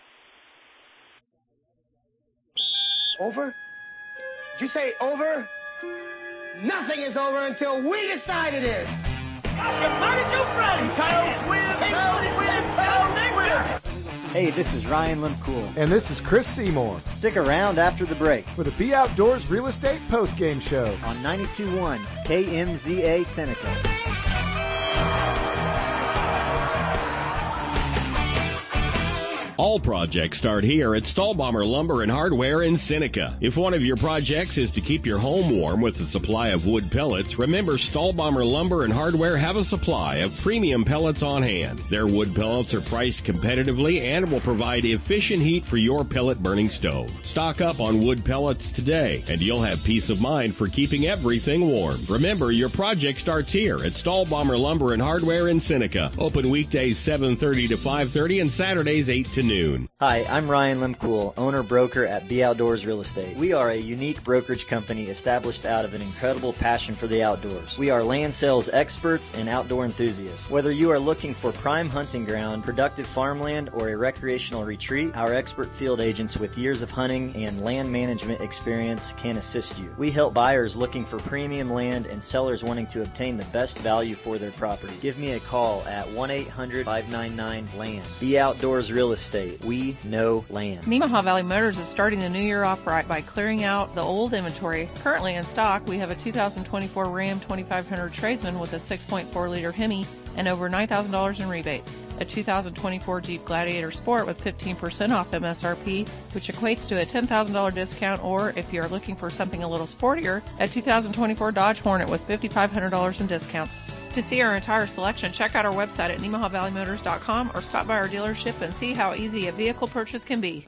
Over? Did you say over? Nothing is over until we decide it is. Hey, this is Ryan Limcool. And this is Chris Seymour. Stick around after the break for the Be Outdoors Real Estate Postgame Show on ninety-two point one K M Z A Seneca. All projects start here at Stahlbommer Lumber and Hardware in Seneca. If one of your projects is to keep your home warm with a supply of wood pellets, remember Stahlbommer Lumber and Hardware have a supply of premium pellets on hand. Their wood pellets are priced competitively and will provide efficient heat for your pellet burning stove. Stock up on wood pellets today, and you'll have peace of mind for keeping everything warm. Remember, your project starts here at Stahlbommer Lumber and Hardware in Seneca. Open weekdays seven thirty to five thirty and Saturdays eight to noon. Hi, I'm Ryan Limcool, owner-broker at Be Outdoors Real Estate. We are a unique brokerage company established out of an incredible passion for the outdoors. We are land sales experts and outdoor enthusiasts. Whether you are looking for prime hunting ground, productive farmland, or a recreational retreat, our expert field agents with years of hunting and land management experience can assist you. We help buyers looking for premium land and sellers wanting to obtain the best value for their property. Give me a call at one eight hundred five nine nine land. Be Outdoors Real Estate. We know land. Nemaha Valley Motors is starting the new year off right by clearing out the old inventory. Currently in stock, we have a two thousand twenty-four Ram twenty-five hundred Tradesman with a six point four liter Hemi and over nine thousand dollars in rebates. A two thousand twenty-four Jeep Gladiator Sport with fifteen percent off M S R P, which equates to a ten thousand dollars discount, or if you're looking for something a little sportier, a two thousand twenty-four Dodge Hornet with five thousand five hundred dollars in discounts. To see our entire selection, check out our website at Nemaha Valley Motors dot com or stop by our dealership and see how easy a vehicle purchase can be.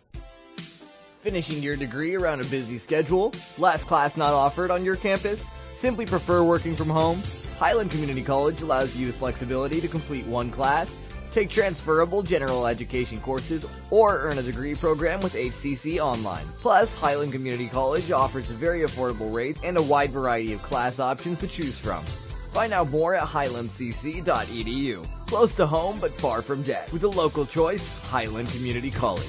Finishing your degree around a busy schedule? Last class not offered on your campus? Simply prefer working from home? Highland Community College allows you the flexibility to complete one class, take transferable general education courses, or earn a degree program with H C C Online. Plus, Highland Community College offers very affordable rates and a wide variety of class options to choose from. Find out more at highland c c dot e d u. Close to home, but far from debt. With a local choice, Highland Community College.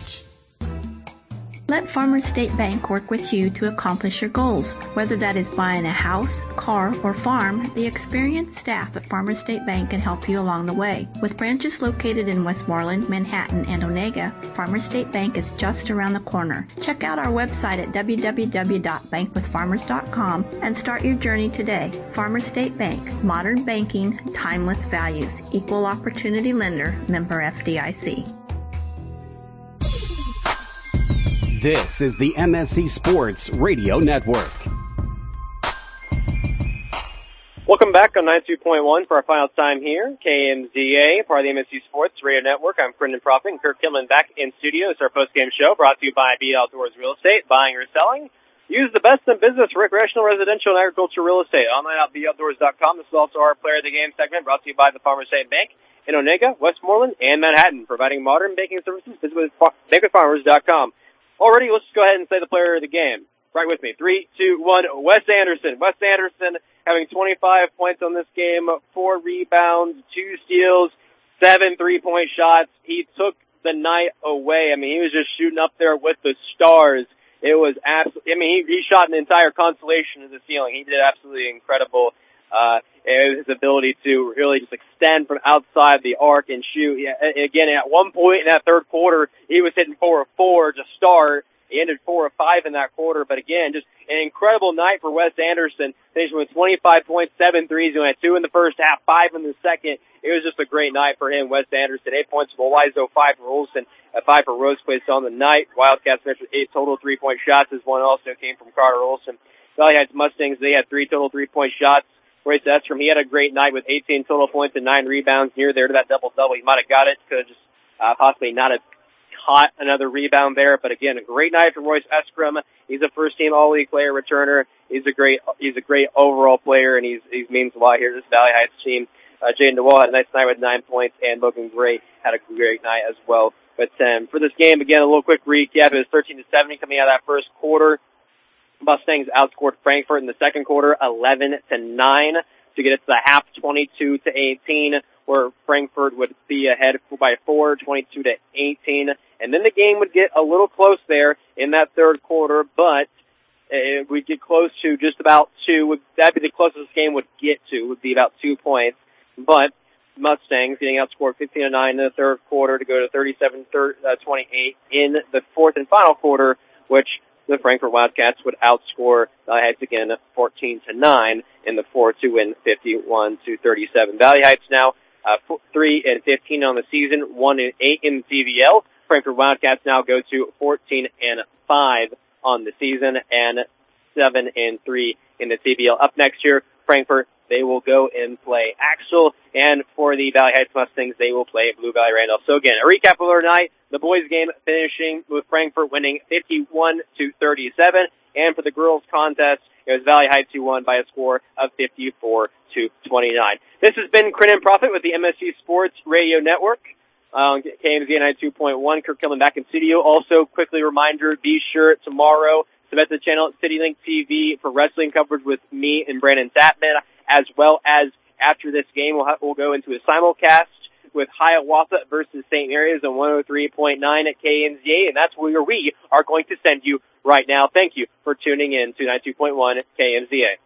Let Farmers State Bank work with you to accomplish your goals. Whether that is buying a house, car, or farm, the experienced staff at Farmers State Bank can help you along the way. With branches located in Westmoreland, Manhattan, and Onega, Farmers State Bank is just around the corner. Check out our website at w w w dot bank with farmers dot com and start your journey today. Farmers State Bank, modern banking, timeless values, equal opportunity lender, member F D I C. This is the M S C Sports Radio Network. Welcome back on ninety-two point one for our final time here. K M Z A, part of the M S C Sports Radio Network. I'm Brendan Profit and Kirk Kilman back in studio. It's our post-game show brought to you by Be Outdoors Real Estate. Buying or selling? Use the best in business, recreational, residential, and agricultural real estate. Online at be outdoors dot com. This is also our Player of the Game segment brought to you by the Farmers State Bank in Onega, Westmoreland, and Manhattan. Providing modern banking services, visit bank with farmers dot com. Already, let's just go ahead and say the player of the game. Right with me. Three, two, one. Wes Anderson. Wes Anderson having twenty-five points on this game, four rebounds, two steals, seven three-point shots. He took the night away. I mean, he was just shooting up there with the stars. It was absolutely, I mean, he, he shot an entire constellation to the ceiling. He did absolutely incredible. Uh, his ability to really just extend from outside the arc and shoot. Yeah, again, at one point in that third quarter, he was hitting four of four to start. He ended four of five in that quarter, but again, just an incredible night for Wes Anderson, finishing with twenty-five points, seven threes. He had two in the first half, five in the second. It was just a great night for him, Wes Anderson. Eight points for Wiseau, five for Olsen, uh, five for Rosequist on the night. Wildcats finished with eight total three-point shots, as one also came from Carter Olsen. Valley Heights Mustangs, they had three total three-point shots. Royce Estrom, he had a great night with eighteen total points and nine rebounds, near there to that double-double. He might have got it, could have just uh, possibly not have caught another rebound there, but again, a great night for Royce Estrom. He's a first-team All-League player returner. He's a great, he's a great overall player, and he's he means a lot here to this Valley Heights team. Uh, Jaden DeWall had a nice night with nine points, and Logan Gray had a great night as well. But um, for this game, again, a little quick recap. It was thirteen to seven coming out of that first quarter. Mustangs outscored Frankfort in the second quarter, eleven to nine, to get it to the half, twenty-two to eighteen, where Frankfort would be ahead by four, twenty-two to eighteen. And then the game would get a little close there in that third quarter, but it would get close to just about two. That'd be the closest this game would get to, would be about two points. But Mustangs getting outscored fifteen to nine in the third quarter to go to thirty-seven twenty-eight in the fourth and final quarter, which the Frankfort Wildcats would outscore the Heights again fourteen to nine in the fourth to win fifty-one to thirty-seven. Valley Heights now uh, three and fifteen on the season, one and eight in the C V L. Frankfort Wildcats now go to fourteen and five on the season and seven and three in the C V L. Up next year, Frankfort, they will go and play Axel, and for the Valley Heights Mustangs, they will play Blue Valley Randolph. So again, a recap of our night, the boys game finishing with Frankfort winning fifty-one to thirty-seven, and for the girls contest, it was Valley Heights who won by a score of fifty-four to twenty-nine. This has been Crin and Profit with the M S C Sports Radio Network. Um, K M Z ninety-two point one, Kirk coming back in studio. Also, quickly reminder, be sure tomorrow, submit the channel at CityLink T V for wrestling coverage with me and Brandon Tatman, as well as after this game, we'll, ha- we'll go into a simulcast with Hiawatha versus Saint Mary's on one oh three point nine at K M Z A, and that's where we are going to send you right now. Thank you for tuning in to ninety-two point one K M Z A.